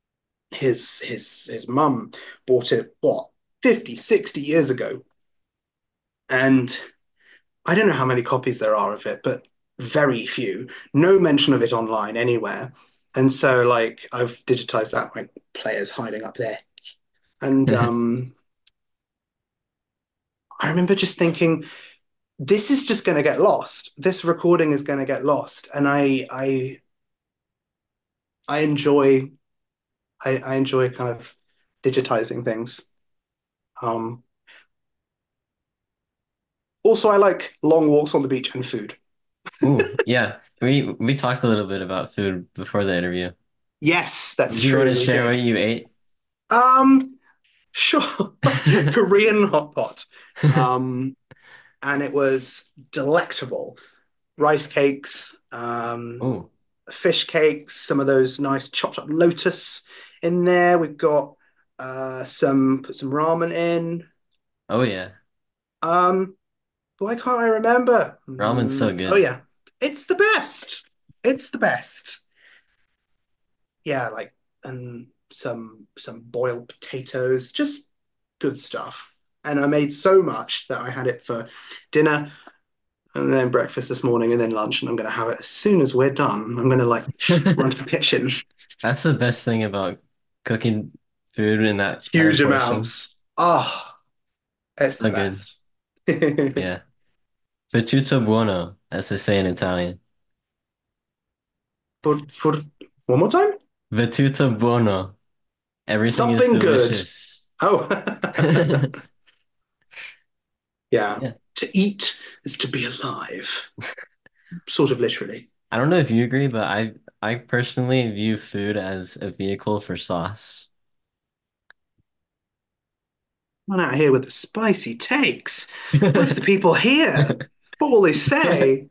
His mum bought it, what, 50, 60 years ago. And I don't know how many copies there are of it, but very few. No mention of it online anywhere. And so like I've digitized that. My player's hiding up there. And I remember just thinking, this is just going to get lost. This recording is going to get lost, and I enjoy I enjoy kind of digitizing things. Um, Also, I like long walks on the beach and food. Ooh, yeah. We talked a little bit about food before the interview. Yes, that's Do you want true. to We share what did. you ate? Um, sure. Korean hot pot. Um, and it was delectable. Rice cakes, Oh, fish cakes, some of those nice chopped up lotus in there. We've got put some ramen in. oh yeah. Um, why can't I remember? Ramen's so Oh good. yeah, it's the best. It's the best. Yeah, like and some boiled potatoes, just good stuff. And I made so much that I had it for dinner and then breakfast this morning and then lunch, and I'm going to have it as soon as we're done. I'm going to like run to the kitchen. That's the best thing about cooking food in that kind of Huge portion. amounts. Ah, it's the So good. best. Yeah. Fettuto buono, as they say in Italian. For one more time? Fettuto buono. Everything is Something good. delicious. Oh, yeah. Yeah. To eat is to be alive, sort of literally. I don't know if you agree, but I personally view food as a vehicle for sauce. Run out here with the spicy takes. What if the people hear? What will they say?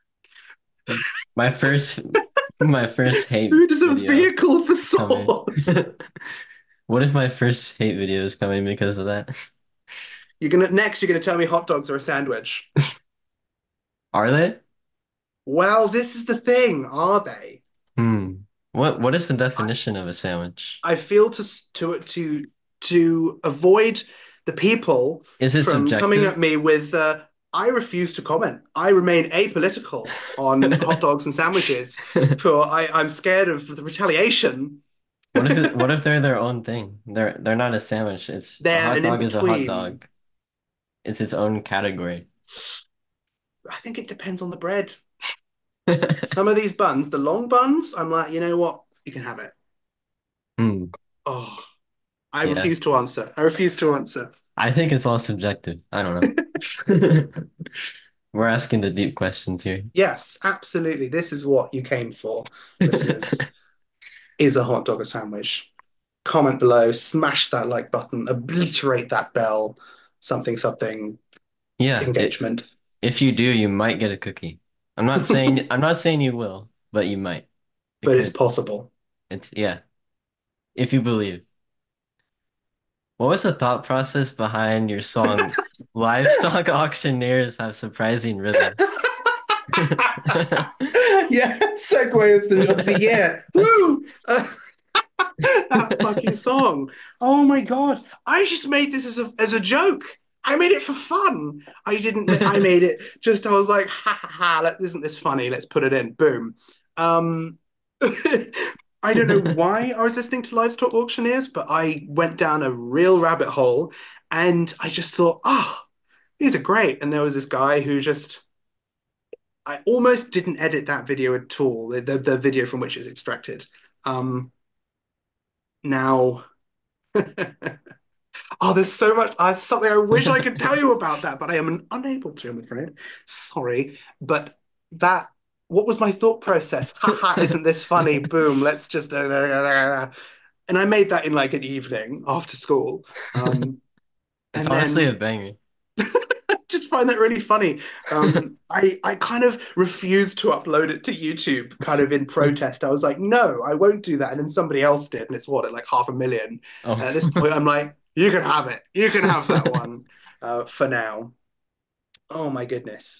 My first my first hate Food is a video vehicle for coming. sauce. What if my first hate video is coming because of that? You're gonna tell me hot dogs are a sandwich. Are they? Well, this is the thing, are they? Hmm. What is the I, definition of a sandwich? I feel to avoid the people Is it from coming subjective? at me with I refuse to comment. I remain apolitical on hot dogs and sandwiches, for I'm scared of the retaliation. What if they're their own thing? They're not a sandwich. It's a They're hot an dog is a hot in-between. dog. It's its own category. I think it depends on the bread. Some of these buns, the long buns, I'm like, you know what? You can have it. Hmm. Oh, I Yeah. refuse to answer. I refuse to answer. I think it's all subjective. I don't know. We're asking the deep questions here. Yes, absolutely. This is what you came for, listeners. Is a hot dog a sandwich? Comment below, smash that like button, obliterate that bell, something, something, Yeah, engagement. if you do, you might get a cookie. I'm not saying you will, but you might. It But it's could. possible. It's yeah, if you believe. What was the thought process behind your song Livestock Auctioneers Have Surprising Rhythm? Yeah, segue of the year. Woo! That fucking song. Oh my God. I just made this as a joke. I made it for fun. I made it just, I was like, ha ha ha, isn't this funny? Let's put it in. Boom. Um, I don't know why I was listening to Livestock Auctioneers, but I went down a real rabbit hole and I just thought, oh, these are great. And there was this guy who just, I almost didn't edit that video at all, the video from which it's extracted. Um, now, oh, there's so much. Something I wish I could tell you about that, but I am unable to, I'm afraid. Sorry. But that, what was my thought process? Haha, isn't this funny? Boom, let's just. And I made that in like an evening after school. It's And honestly a then banger. just find that really funny. I kind of refused to upload it to YouTube, kind of in protest. I was like, no, I won't do that. And then somebody else did, and it's what, at like 500,000. And at this Oh. point, I'm like, you can have it. You can have that one for now. Oh my goodness.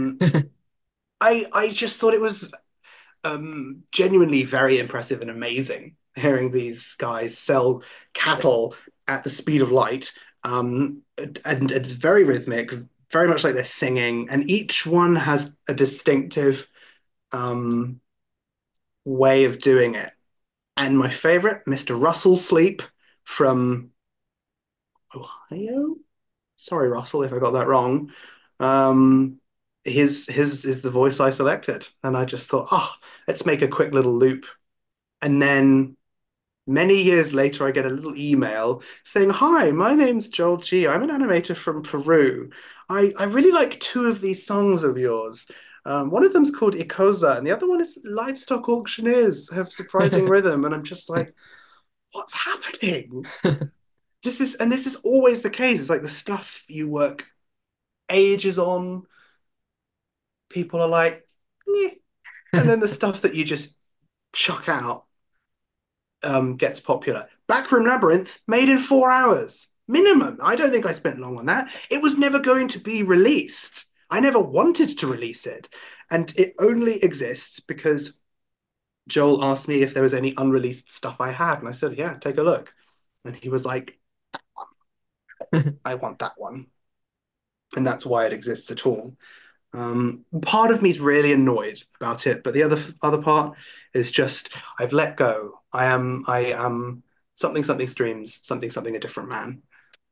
I just thought it was genuinely very impressive and amazing hearing these guys sell cattle at the speed of light. And it's very rhythmic, very much like they're singing, and each one has a distinctive um, way of doing it. And my favorite, Mr. Russell Sleep from Ohio. Sorry, Russell, if I got that wrong. Um, his is the voice I selected, and I just thought, oh, let's make a quick little loop. And then many years later, I get a little email saying, "Hi, my name's Joel G. I'm an animator from Peru. I really like two of these songs of yours. One of them's called Ikoza, and the other one is Livestock Auctioneers Have Surprising Rhythm." And I'm just like, what's happening? This is always the case. It's like the stuff you work ages on, people are like, "Nyeh." And then the stuff that you just chuck out gets popular. Backroom Labyrinth made in 4 hours minimum. I don't think I spent long on that. It was never going to be released. I never wanted to release it, and it only exists because Joel asked me if there was any unreleased stuff I had, and I said, "Yeah, take a look." And he was like, "I want that one," and that's why it exists at all. Part of me is really annoyed about it, but the other part is just I've let go. I am something something streams something something a different man.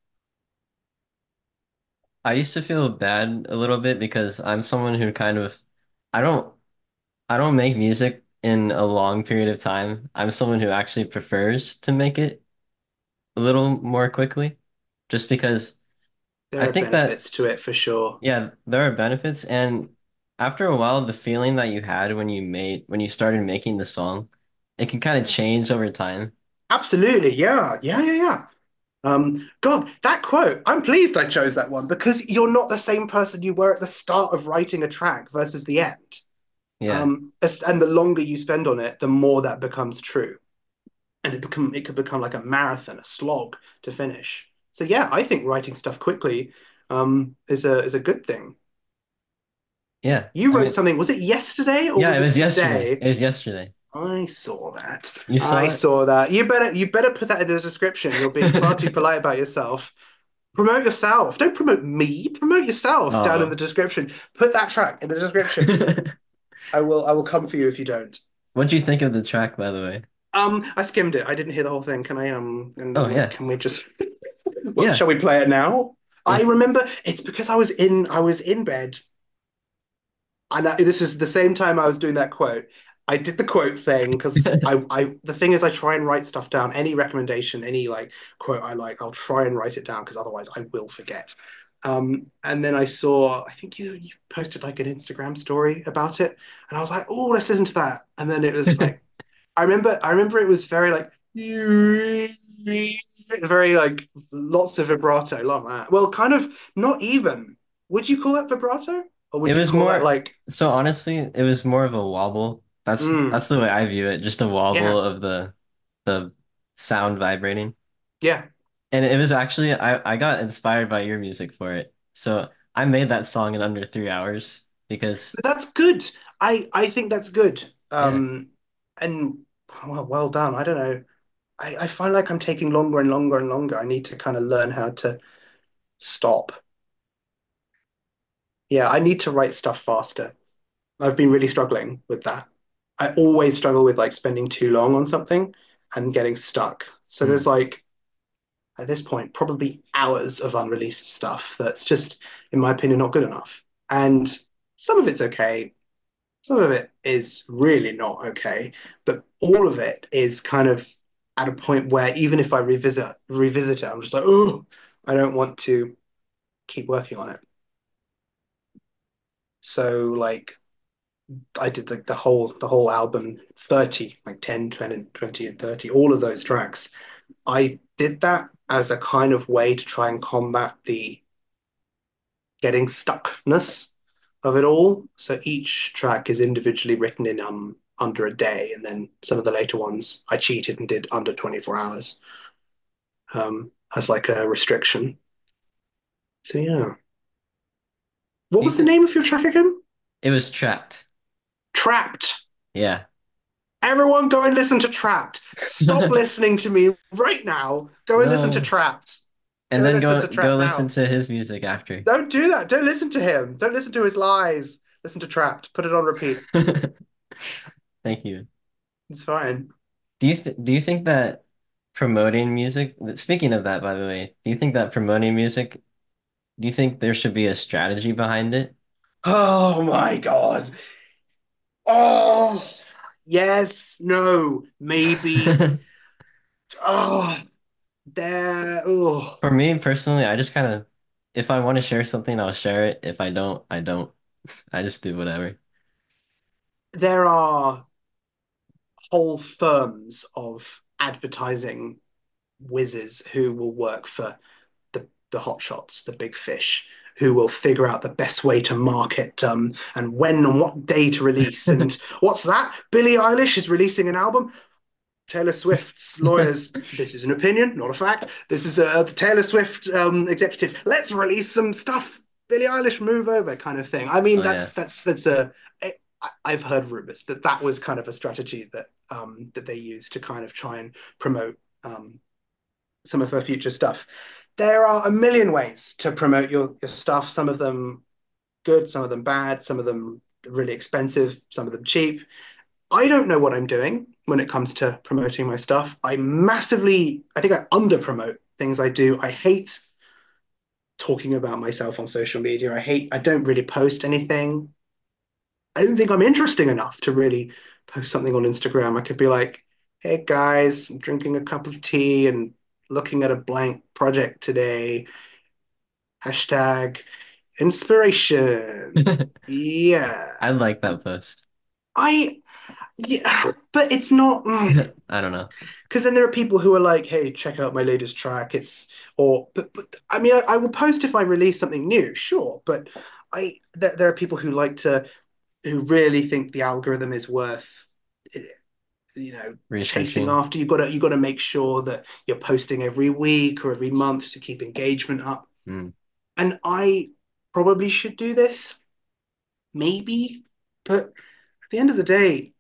I used to feel bad a little bit because I'm someone who kind of I don't I don't make music in a long period of time. I'm someone who actually prefers to make it a little more quickly, just because I There are think that benefits to it for sure. yeah, there are benefits, and after a while, the feeling that you had when you started making the song, it can kind of change over time. Absolutely, yeah, yeah, yeah, yeah. God, that quote, I'm pleased I chose that one because you're not the same person you were at the start of writing a track versus the end. Yeah. And the longer you spend on it, the more that becomes true. and it could become like a marathon, a slog to finish. So yeah, I think writing stuff quickly is a good thing. Yeah. You I wrote mean, something, was it yesterday or yeah, was it it was yesterday. today? It was yesterday. I saw that. You I saw it? saw that. You better put that in the description. You're being far too polite about yourself. Promote yourself. Don't promote me. Promote yourself down in the Oh. description. Put that track in the description. I will come for you if you don't. What'd you think of the track, by the way? I skimmed it. I didn't hear the whole thing. Can I Oh and yeah. can we just what Yeah. shall we play it now? I If remember it's because I was in bed and this is the same time I was doing that quote. I did the quote thing because the thing is I try and write stuff down. Any recommendation, any like quote I like, I'll try and write it down because otherwise I will forget. And then I saw, I think you posted like an Instagram story about it, and I was like, oh, let's listen to that. And then it was like, I remember it was very like, very like lots of vibrato, like that. Well, kind of not even. Would you call that vibrato, or would it you was call that more like, so honestly, it was more of a wobble. That's mm, the way I view it, just a wobble yeah, of the sound vibrating. yeah. And it was actually I got inspired by your music for it. So I made that song in under 3 hours because But that's good. I think that's good. yeah. And well done. I don't know. I find like I'm taking longer and longer and longer. I need to kind of learn how to stop. Yeah, I need to write stuff faster. I've been really struggling with that. I always struggle with like spending too long on something and getting stuck. So there's Mm. like at this point probably hours of unreleased stuff that's just, in my opinion, not good enough. And some of it's okay, some of it is really not okay, but all of it is kind of at a point where even if I revisit it, I'm just like, oh, I don't want to keep working on it. So like I did the whole album 30, like 10, 20, 20, and 30, all of those tracks. I did that as a kind of way to try and combat the getting stuckness of it all. So each track is individually written in under a day, and then some of the later ones I cheated and did under 24 hours as like a restriction. So yeah. What Do you was the think name of your track again? it was tracked? Trapped. Yeah. Everyone go and listen to Trapped. Stop listening to me right now. Go and listen to No. Trapped. And Go and then listen to go Trapped listen now. to his music after. Don't do that. Don't listen to him. Don't listen to his lies. Listen to Trapped. Put it on repeat. Thank you. It's fine. Do you think that promoting music, speaking of that, by the way, do you think that promoting music, do you think there should be a strategy behind it? Oh my God. Oh, yes, no, maybe. Oh, there. Oh, For me personally, I just kind of, if I want to share something, I'll share it. If I don't, I don't. I just do whatever. there are whole firms of advertising whizzes who will work for the hot shots, the big fish, who will figure out the best way to market and when and what day to release. And what's that? Billie Eilish is releasing an album. Taylor Swift's lawyers, this is an opinion, not a fact. This is the Taylor Swift executive. Let's release some stuff. Billie Eilish, move over, kind of thing. I mean, Oh yeah. that's a. I've heard rumors that that was kind of a strategy that that they used to kind of try and promote some of her future stuff. There are a million ways to promote your stuff. Some of them good, some of them bad, some of them really expensive, some of them cheap. I don't know what I'm doing when it comes to promoting my stuff. I think I under promote things I do. I hate talking about myself on social media. I don't really post anything. I don't think I'm interesting enough to really post something on Instagram. I could be like, hey guys, I'm drinking a cup of tea and looking at a blank project today. Hashtag inspiration. Yeah. I like that post. I, yeah, but it's not. I don't know. Because then there are people who are like, "Hey, check out my latest track." But I mean, I will post if I release something new, sure. But there are people who like to, who really think the algorithm is worth, chasing Researching. after. You got to make sure that you're posting every week or every month to keep engagement up. Mm. And I probably should do this, maybe, but at the end of the day,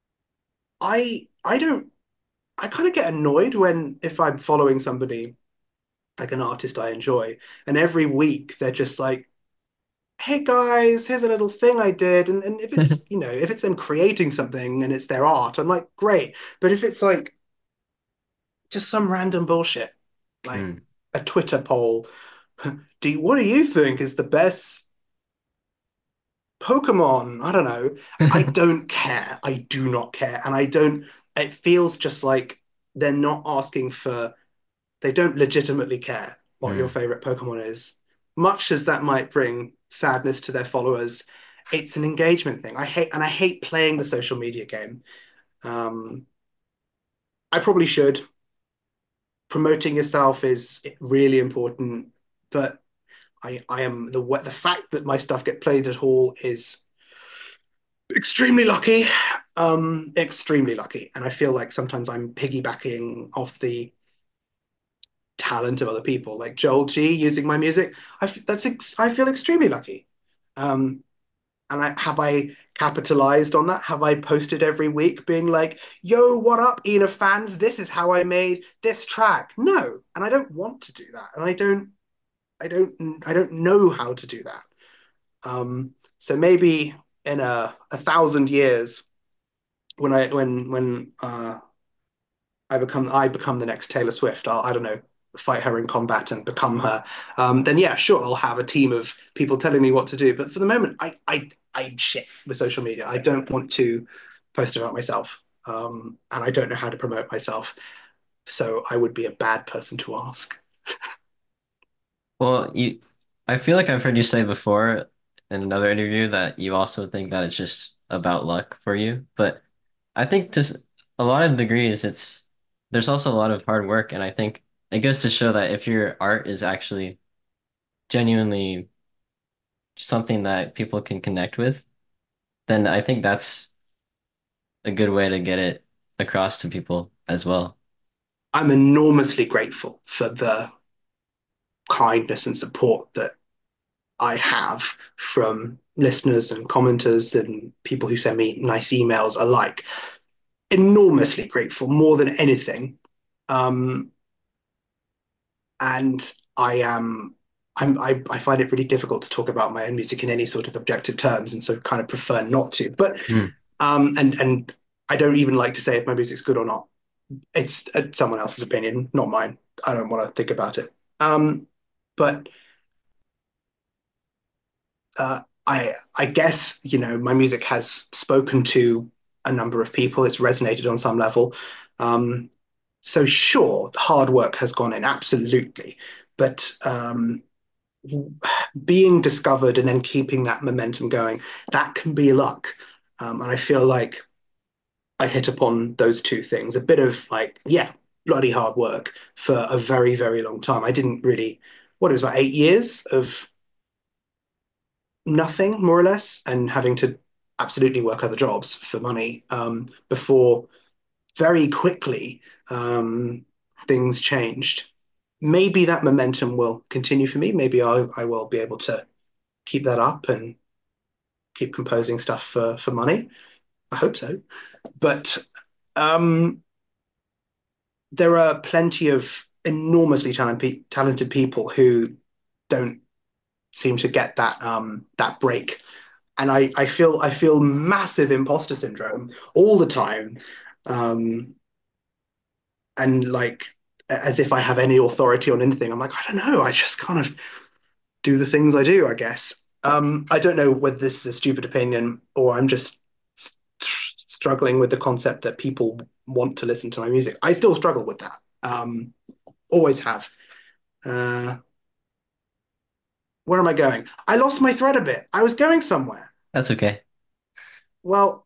I don't I kind of get annoyed when if I'm following somebody like an artist I enjoy, and every week they're just like, "Hey guys, here's a little thing I did," and if it's if it's them creating something and it's their art, I'm like, great. But if it's like just some random bullshit, like Mm. a Twitter poll, what do you think is the best Pokemon? I don't know. I don't care. I do not care, and I don't. It feels just like they're not asking for they don't legitimately care what your Mm. favorite Pokemon is. Much as that might bring sadness to their followers, it's an engagement thing. I hate playing the social media game. Um, I probably should. Promoting yourself is really important, but I am the fact that my stuff get played at all is extremely lucky. Extremely lucky. And I feel like sometimes I'm piggybacking off the talent of other people, like Joel G using my music. I feel extremely lucky. Um, and I capitalized on that? Have I posted every week being like, "Yo, what up, Ena fans? This is how I made this track." No, and I don't want to do that, and I don't know how to do that. So maybe in a thousand years, when I become the next Taylor Swift. I don't know, fight her in combat and become her. Then yeah, sure, I'll have a team of people telling me what to do. But for the moment, I'm shit with social media. I don't want to post about myself, and I don't know how to promote myself. So I would be a bad person to ask. Well, I feel like I've heard you say before in another interview that you also think that it's just about luck for you. But I think a lot of degrees, there's also a lot of hard work, and I think it goes to show that if your art is actually genuinely something that people can connect with, then I think that's a good way to get it across to people as well. I'm enormously grateful for the kindness and support that I have from listeners and commenters and people who send me nice emails alike. Enormously grateful, more than anything. Um, and I am I find it really difficult to talk about my own music in any sort of objective terms, and so kind of prefer not to. But Mm. and I don't even like to say if my music's good or not. It's someone else's opinion, not mine. I don't want to think about it. But I guess my music has spoken to a number of people. It's resonated on some level. Um, so sure, hard work has gone in, absolutely. But being discovered and then keeping that momentum going, that can be luck. And I feel like I hit upon those two things. A bit of like, yeah, bloody hard work for a very, very long time. I didn't really, what it was about 8 years of nothing, more or less, and having to absolutely work other jobs for money before very quickly things changed. Maybe that momentum will continue for me. Maybe I will be able to keep that up and keep composing stuff for money. I hope so. But um, there are plenty of enormously talented people who don't seem to get that break. And I feel massive imposter syndrome all the time. Um, and like as if I have any authority on anything. I'm like, I don't know. I just kind of do the things I do, I guess. I don't know whether this is a stupid opinion or I'm just struggling with the concept that people want to listen to my music. I still struggle with that. Always have. Uh, where am I going? I lost my thread a bit. I was going somewhere. That's okay. Well,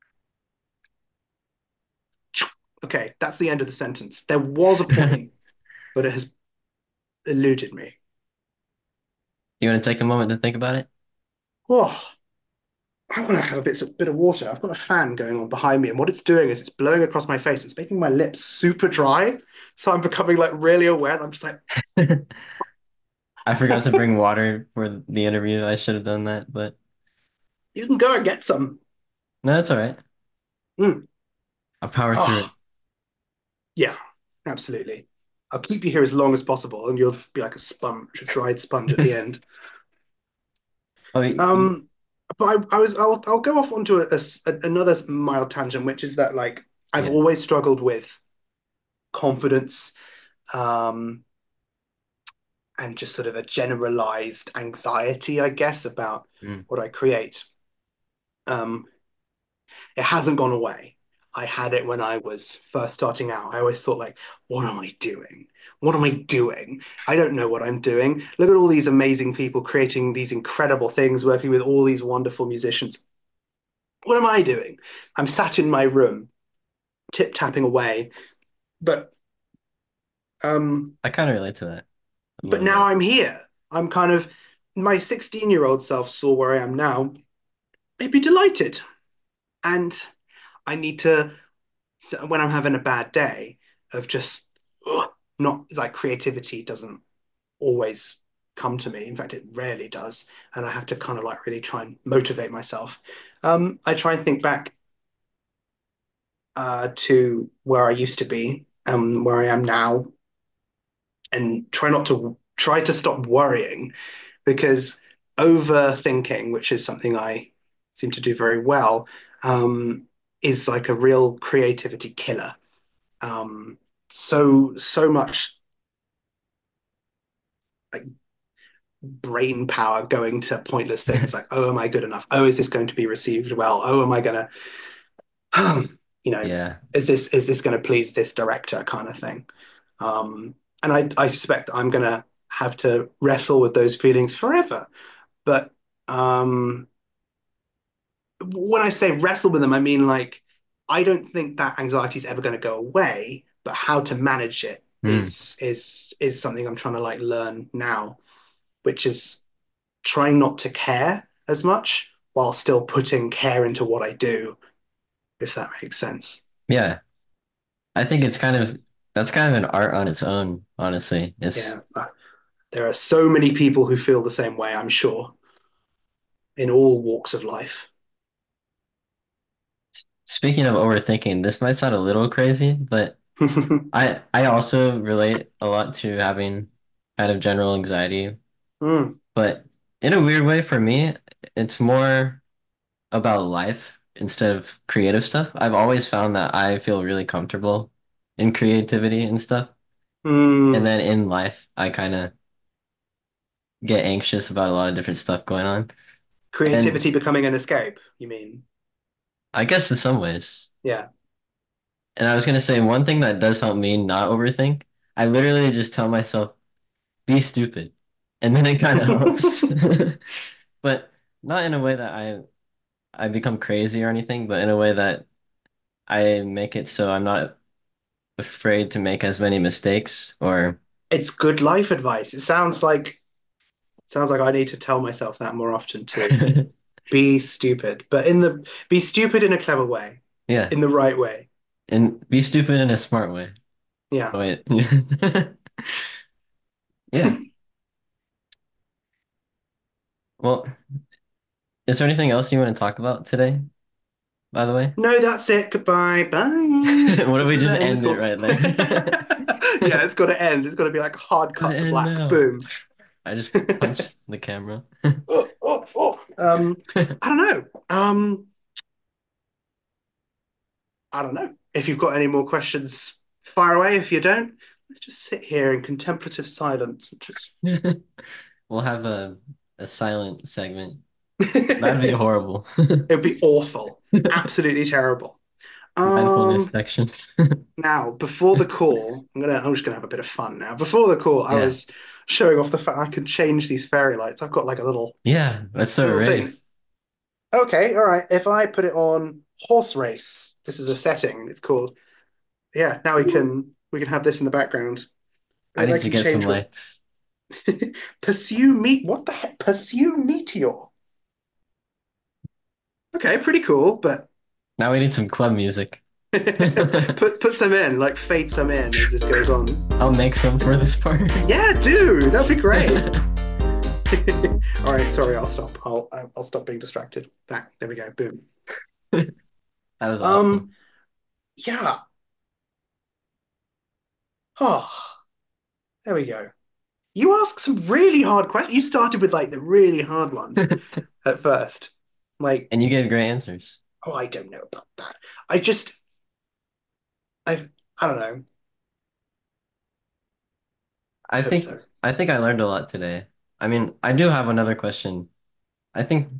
okay, that's the end of the sentence. There was a point, but it has eluded me. You want to take a moment to think about it? Oh. I want to have bit of water. I've got a fan going on behind me, and what it's doing is it's blowing across my face. It's making my lips super dry. So I'm becoming like really aware. And I'm just like, I forgot to bring water for the interview. I should have done that, but you can go and get some. no, that's all right. Mm. I'll power through Oh, it. yeah, absolutely. I'll keep you here as long as possible, and you'll be like a sponge, a dried sponge at the end. Oh, Um, but I'll go off onto another mild tangent, which is that like I've yeah. always struggled with confidence, um, and just sort of a generalized anxiety, I guess, about Mm, what I create. Um, it hasn't gone away. I had it when I was first starting out. I always thought like, what am I doing? What am I doing? I don't know what I'm doing. Look at all these amazing people creating these incredible things, working with all these wonderful musicians. What am I doing? I'm sat in my room, tip tapping away, but um, I kind of relate to that a but little now bit. I'm here. I'm kind of my 16-year-old self saw where I am now. They'd be delighted, and I need to so when I'm having a bad day of just not like creativity doesn't always come to me. In fact, it rarely does, and I have to kind of like really try and motivate myself. I try and think back to where I used to be and where I am now, and try to stop worrying because overthinking, which is something I seem to do very well, um, is like a real creativity killer. Um, so much like brain power going to pointless things like, oh, am I good enough? Oh, is this going to be received well? Oh, am I gonna, you know, Yeah. is this going to please this director kind of thing? And I suspect I'm gonna have to wrestle with those feelings forever. But um, when I say wrestle with them, I mean like I don't think that anxiety is ever going to go away, but how to manage it Mm. is something I'm trying to like learn now, which is trying not to care as much while still putting care into what I do, if that makes sense. Yeah. I think it's kind of that's kind of an art on its own, honestly. It's Yeah, there are so many people who feel the same way, I'm sure, in all walks of life. speaking of overthinking, this might sound a little crazy, but I also relate a lot to having kind of general anxiety, Mm, but in a weird way for me, it's more about life instead of creative stuff. I've always found that I feel really comfortable in creativity and stuff. And mm. then in life, I kind of get anxious about a lot of different stuff going on. And Creativity becoming an escape, you mean? I guess in some ways. Yeah. And I was gonna say one thing that does help me not overthink, I literally just tell myself, be stupid. And then it kind of helps. But not in a way that I become crazy or anything, but in a way that I make it so I'm not afraid to make as many mistakes or It's good life advice. Sounds like I need to tell myself that more often too. Be stupid, but in the be stupid in a clever way, yeah, in the right way. and be stupid in a smart way. Yeah. Oh, wait. Yeah. Well, is there anything else you want to talk about today, by the way? No, that's it. Goodbye. Bye. What if we just End the end it call. right there? Yeah, it's got to end. It's got to be like hard Gotta cut to end black. now. Boom. I just punched the camera. Oh, oh, oh. I don't know. I don't know. If you've got any more questions, fire away. If you don't, let's just sit here in contemplative silence and just We'll have a silent segment. That'd be it horrible. would be awful. Absolutely terrible. Mindfulness Um, section. Now, before the call, I'm just gonna have a bit of fun now. Before the call, I Yeah. was showing off the fact I can change these fairy lights. I've got like a Yeah, let's start little ready. thing. Okay, all right. If I put it on horse race, this is a setting. It's called. Yeah, now we can have this in the background. I Then need I to can get some change what lights. pursue meet. What the heck? Pursue meteor. Okay, pretty cool, but Now we need some club music. put some in, like fade some in as this goes on. I'll make some for this part. Yeah, dude, that'd be great. All right, sorry, I'll stop. I'll stop being distracted. Back. There we go. Boom. That was Um, awesome. yeah. Oh, there we go. You asked some really hard questions. You started with like the really hard ones at first. Like, And you gave great answers. oh, I don't know about that. I just, I don't know. I I hope think so. I think I learned a lot today. I mean, I do have another question. I think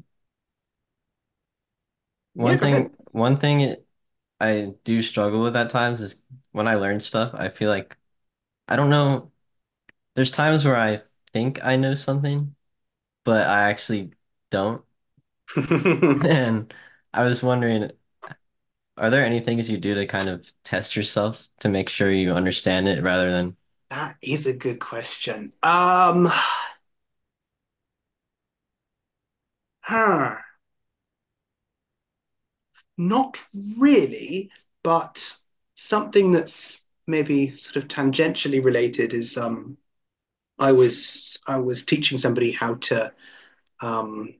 Yeah, go ahead. one thing I do struggle with at times is when I learn stuff, I feel like I don't know. There's times where I think I know something, but I actually don't. And I was wondering, are there any things you do to kind of test yourself to make sure you understand it rather than, That is a good question. Huh. Not really, but something that's maybe sort of tangentially related is I was teaching somebody how to um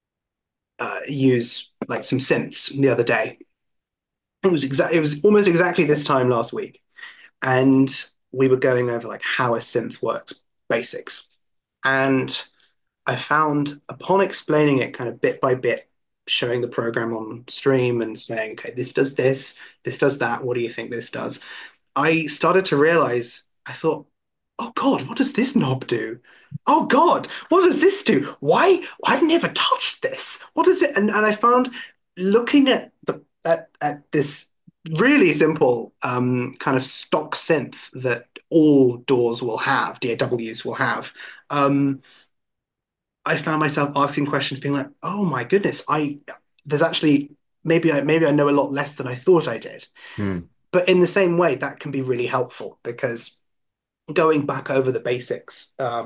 use like some synths the other day. It was almost exactly this time last week, and we were going over like how a synth works, basics. And I found upon explaining it kind of bit by bit, showing the program on stream and saying, okay, this does that. What do you think this does? I started to realize, I thought, oh God, what does this knob do? Oh God, what does this do? Why? I've never touched this. What is it? And I found looking at at this really simple kind of stock synth that all DAWs will have, DAWs will have. Um, I found myself asking questions, being like, "Oh my goodness, I there's actually maybe I know a lot less than I thought I did." hmm, But in the same way, that can be really helpful because going back over the basics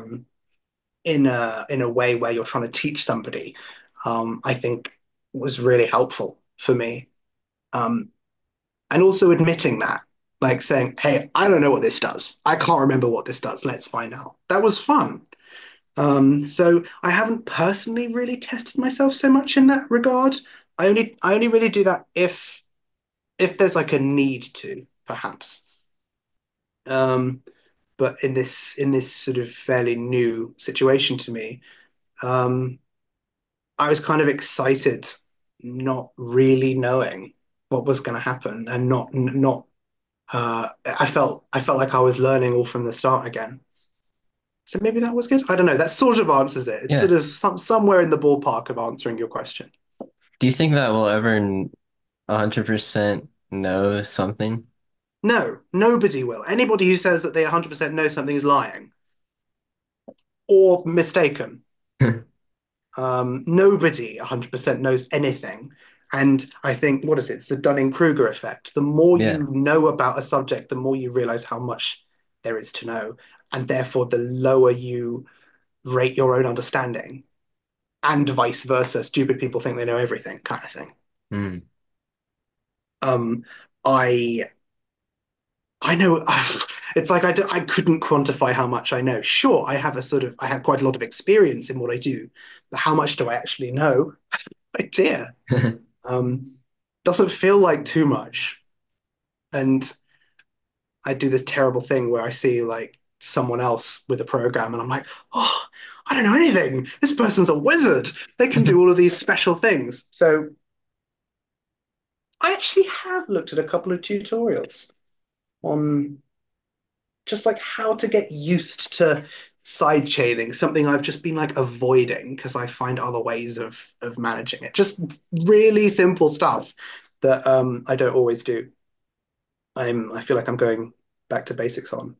in a way where you're trying to teach somebody, I think was really helpful for me. Um, and also admitting that, like saying, "Hey, I don't know what this does. I can't remember what this does. Let's find out." That was fun. So I haven't personally really tested myself so much in that regard. I only really do that if there's like a need to, perhaps. Um, but in this sort of fairly new situation to me, um, I was kind of excited, not really knowing what was going to happen, and not. I felt like I was learning all from the start again. So maybe that was good. I don't know. That sort of answers it. It's sort yeah. of somewhere in the ballpark of answering your question. Do you think that we'll ever 100% know something? No, nobody will. Anybody who says that they 100% know something is lying or mistaken. Nobody 100% knows anything. And I think, what is it? It's the Dunning-Kruger effect. The more Yeah. you know about a subject, the more you realize how much there is to know. And therefore, the lower you rate your own understanding, and vice versa. Stupid people think they know everything, kind of thing. Hmm. Um, I I know it's like I couldn't quantify how much I know. Sure, I have quite a lot of experience in what I do, but how much do I actually know? I have no idea. Um, doesn't feel like too much. And I do this terrible thing where I see like someone else with a program and I'm like, oh, I don't know anything. This person's a wizard. They can do all of these special things. So I actually have looked at a couple of tutorials on just like how to get used to side chaining, something I've just been like avoiding because I find other ways of managing it. Just really simple stuff that I don't always do. I feel like I'm going back to basics on.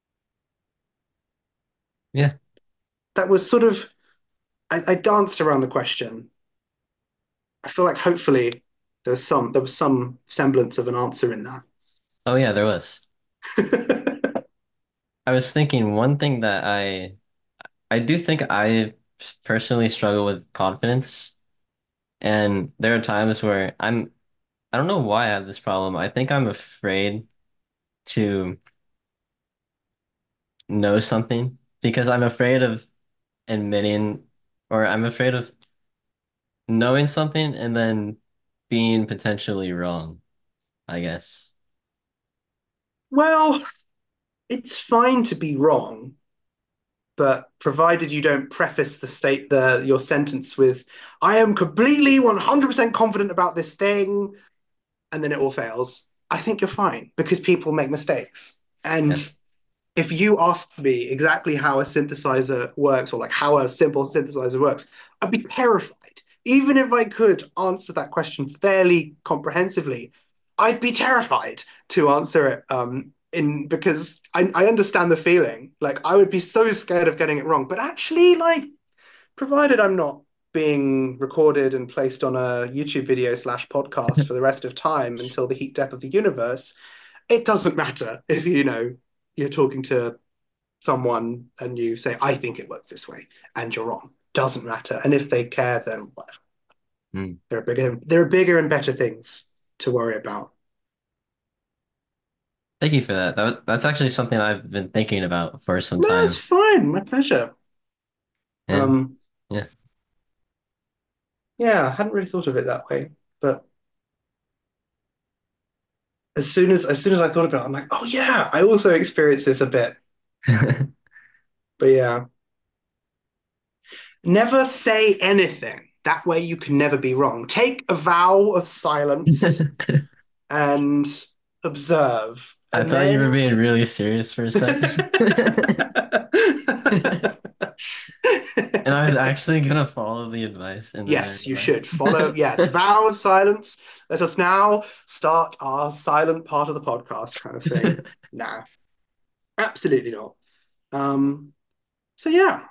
Yeah. That was sort of I danced around the question. I feel like hopefully there was some semblance of an answer in Oh yeah, there was. that. I was thinking one thing that I do think I personally struggle with confidence And there are times where I don't know why I have this problem. I think I'm afraid to know something because I'm afraid of admitting, or I'm afraid of knowing something and then being potentially wrong, I guess. Well, it's fine to be wrong, but provided you don't preface the your sentence with "I am completely 100% confident about this thing," and then it all fails, I think you're fine because people make mistakes. Yeah. And if you asked me exactly how a synthesizer works or like how a simple synthesizer works, I'd be terrified. Even if I could answer that question fairly comprehensively, I'd be terrified to answer it in because I understand the feeling. Like I would be so scared of getting it wrong. But actually, like, provided I'm not being recorded and placed on a YouTube video slash podcast for the rest of time until the heat death of the universe, it doesn't matter if you're talking to someone and you say, I think it works this way, and you're wrong. Doesn't matter. And if they care, then whatever. Mm. There are bigger and better things to worry about. Thank you for that. That's actually something I've been thinking about for some No, it's time. fine. My pleasure. And Um, yeah. yeah, I hadn't really thought of it that way. But as soon as I thought about it, I'm like, oh yeah, I also experienced this a bit. But yeah. Never say anything. That way you can never be wrong. Take a vow of silence and observe. I And thought you were then being really serious for a second. And I was actually gonna follow the advice, and then I yes, you realized. should follow. Yeah, it's a vow of silence. Let us now start our silent part of the podcast kind of thing. No, absolutely not. Um, so yeah,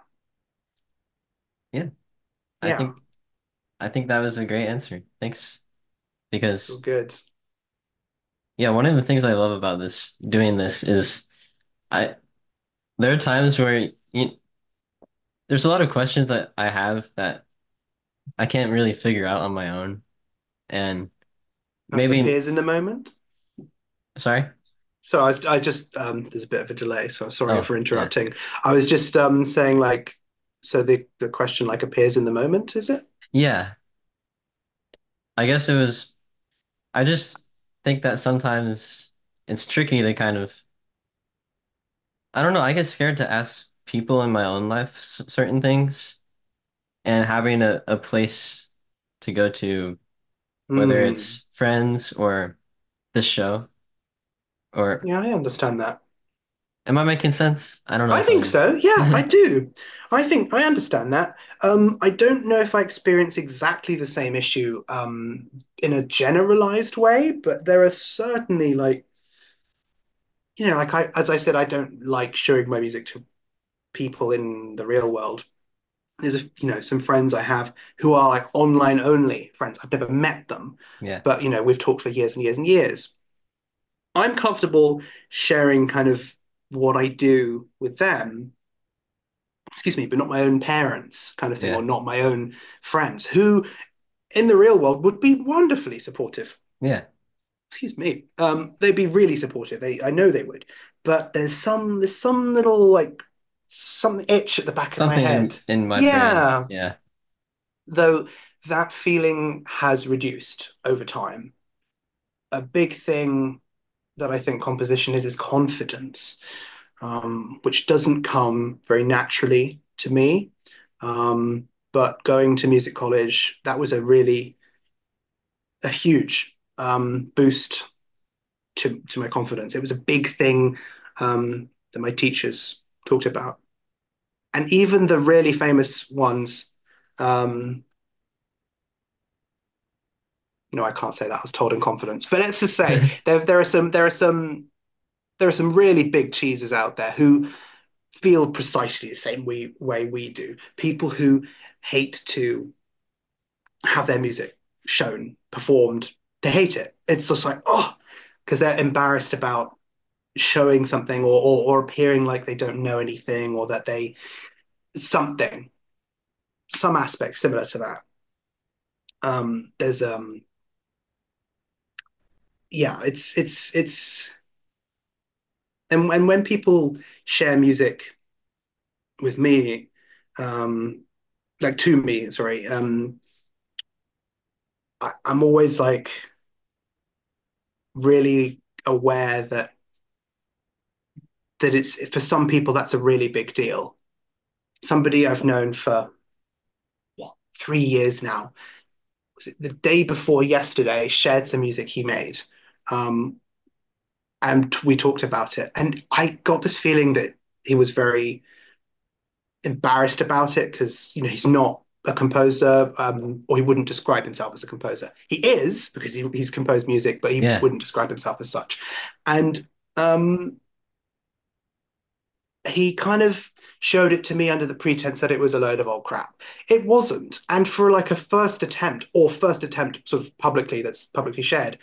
Yeah, I yeah, think I think that was a great answer. Thanks. it's all Because good. yeah, one of the things I love about this doing this is I there are times where there's a lot of questions that I have that I can't really figure out on my own. And Kind of maybe, appears in the moment. sorry? So I just there's a bit of a delay, so sorry Oh, for yeah. interrupting. I was just saying like, so the question like appears in the moment, is it? Yeah, I guess I just think that sometimes it's tricky to kind of, I don't know, I get scared to ask people in my own life certain things and having a place to go to, whether Hmm. it's friends or the show, or Yeah, I understand that. am I making sense? I don't know I if think I'm. so. Yeah, I do. I think I understand that. I don't know if I experience exactly the same issue in a generalized way, but there are certainly like, like as I said, I don't like showing my music to people in the real world. There's some friends I have who are like online only friends. I've never met them, Yeah, but we've talked for years and years and years. I'm comfortable sharing kind of what I do with them, excuse me, but not my own parents kind of thing, or yeah, not my own friends who in the real world would be wonderfully supportive. yeah. Excuse me. They'd be really supportive. I know they would. But there's some little like some itch at the back of my Something head. in my brain. Yeah. Yeah, Though that feeling has reduced over time. A big thing that I think composition is confidence, which doesn't come very naturally to me. But going to music college, that was a huge boost to my confidence. It was a big thing that my teachers talked about, and even the really famous ones. Um, no, I can't say that. I was told in confidence, but let's just say there are some really big cheeses out there who feel precisely the same way we do. People who hate to have their music shown, performed, they hate it. It's just like, oh, because they're embarrassed about showing something or appearing like they don't know anything or that they something, some aspect similar to that. There's yeah, it's and when people share music with me, um, like to me, sorry, I'm always like really aware that it's for some people that's a really big deal. Somebody I've known for what 3 years now, was it the day before yesterday, shared some music he made. Um, and we talked about it. And I got this feeling that he was very embarrassed about it because, he's not a composer, or he wouldn't describe himself as a composer. He is because he's composed music, but he Yeah. wouldn't describe himself as such. And um, he kind of showed it to me under the pretense that it was a load of old crap. It wasn't. And for like a first attempt sort of publicly that's publicly shared,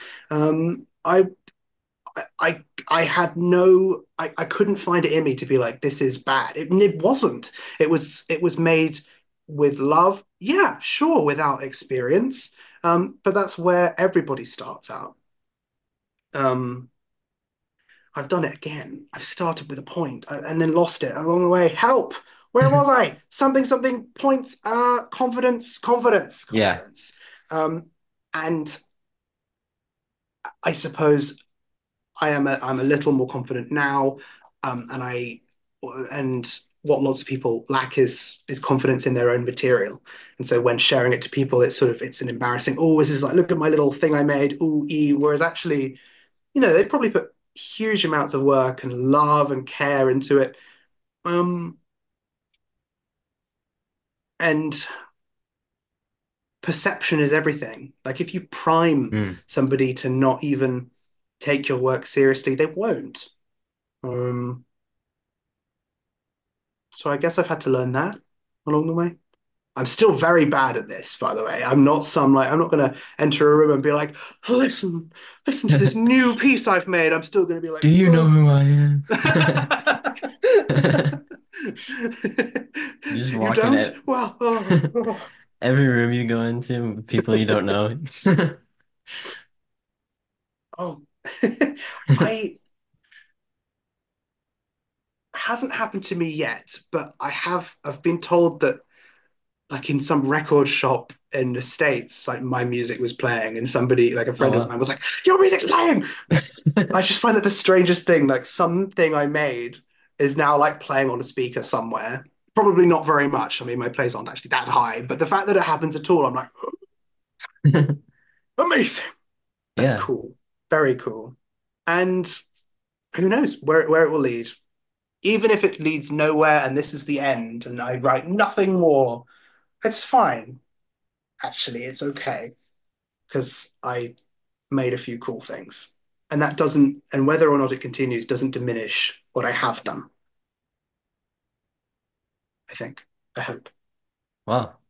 I had I couldn't find it in me to be like, this is bad. It wasn't. It was made with love. Yeah, sure, without experience. But that's where everybody starts out. Um, I've done it again. I've started with a point and then lost it along the way. Help! Where was I? Something, something, points, confidence, confidence, Yeah. confidence. Um, and I suppose I'm a little more confident now. And and what lots of people lack is confidence in their own material. And so when sharing it to people, it's an embarrassing, oh, this is like, look at my little thing I made, ooh, whereas actually, they'd probably put huge amounts of work and love and care into it. Um, and perception is everything. Like if you prime Mm. somebody to not even take your work seriously, they won't. Um, so I guess I've had to learn that along the way. I'm still very bad at this, by the way. I'm not gonna enter a room and be like, listen to this new piece I've made. I'm still gonna be like, Do you know oh. who I am? You just You walk in don't? at Well, every room you go into with people you don't know. oh. I hasn't happened to me yet, but I've been told that like in some record shop in the States, like my music was playing and somebody, like a Oh friend of mine well. was like, your music's playing. I just find that the strangest thing, like something I made is now like playing on a speaker somewhere. Probably not very much. I mean, my plays aren't actually that high, but the fact that it happens at all, I'm like, amazing. That's Yeah. cool. Very cool. And who knows where it will lead. Even if it leads nowhere and this is the end and I write nothing more, it's fine. Actually, it's okay because I made a few cool things. And that doesn't, and whether or not it continues doesn't diminish what I have done, I think. I hope. Well,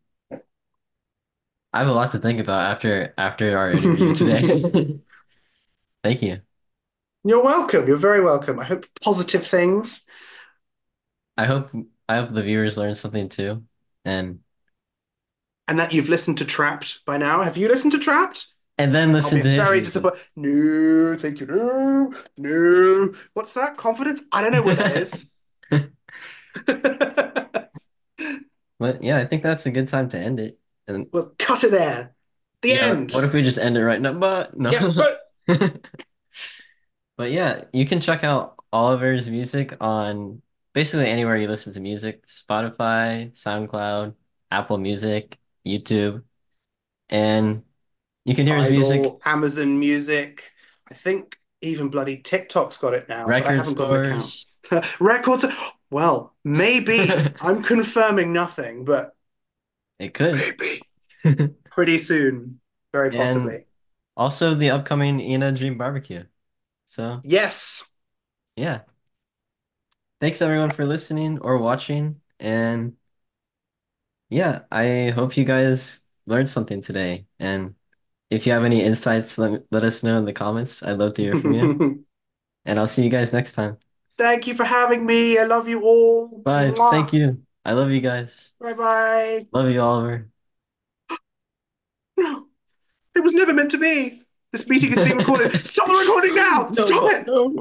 I have a lot to think about after our interview today. Thank you. You're welcome. You're very welcome. I hope positive things I hope I hope the viewers learned something too. And and that you've listened to Trapped by now. Have you listened to Trapped? and then I'll listen be to his very music. disappointed. No, thank you. No, no. What's that? Confidence? I don't know what that is. But yeah, I think that's a good time to end it. And Well, cut it there. The yeah, end. what if we just end it right now? But no. Yeah, but But yeah, you can check out Oliver's music on basically anywhere you listen to music, Spotify, SoundCloud, Apple Music, YouTube, and you can hear his music, Tidal, Amazon Music. I think even bloody TikTok's got it now, but I record haven't got an account. stores. Records. Well, maybe. I'm confirming nothing, but It could. maybe pretty soon, very And possibly. also the upcoming Ina Dream Barbecue. So Yes. yeah. Thanks everyone for listening or watching. And yeah, I hope you guys learned something today. And if you have any insights, let us know in the comments. I'd love to hear from you. And I'll see you guys next time. Thank you for having me. I love you all. Bye. Thank Mwah. you. I love you guys. Bye bye. Love you, Oliver. No. It was never meant to be. This meeting is being recorded. Stop the recording now! No, Stop no, it! no.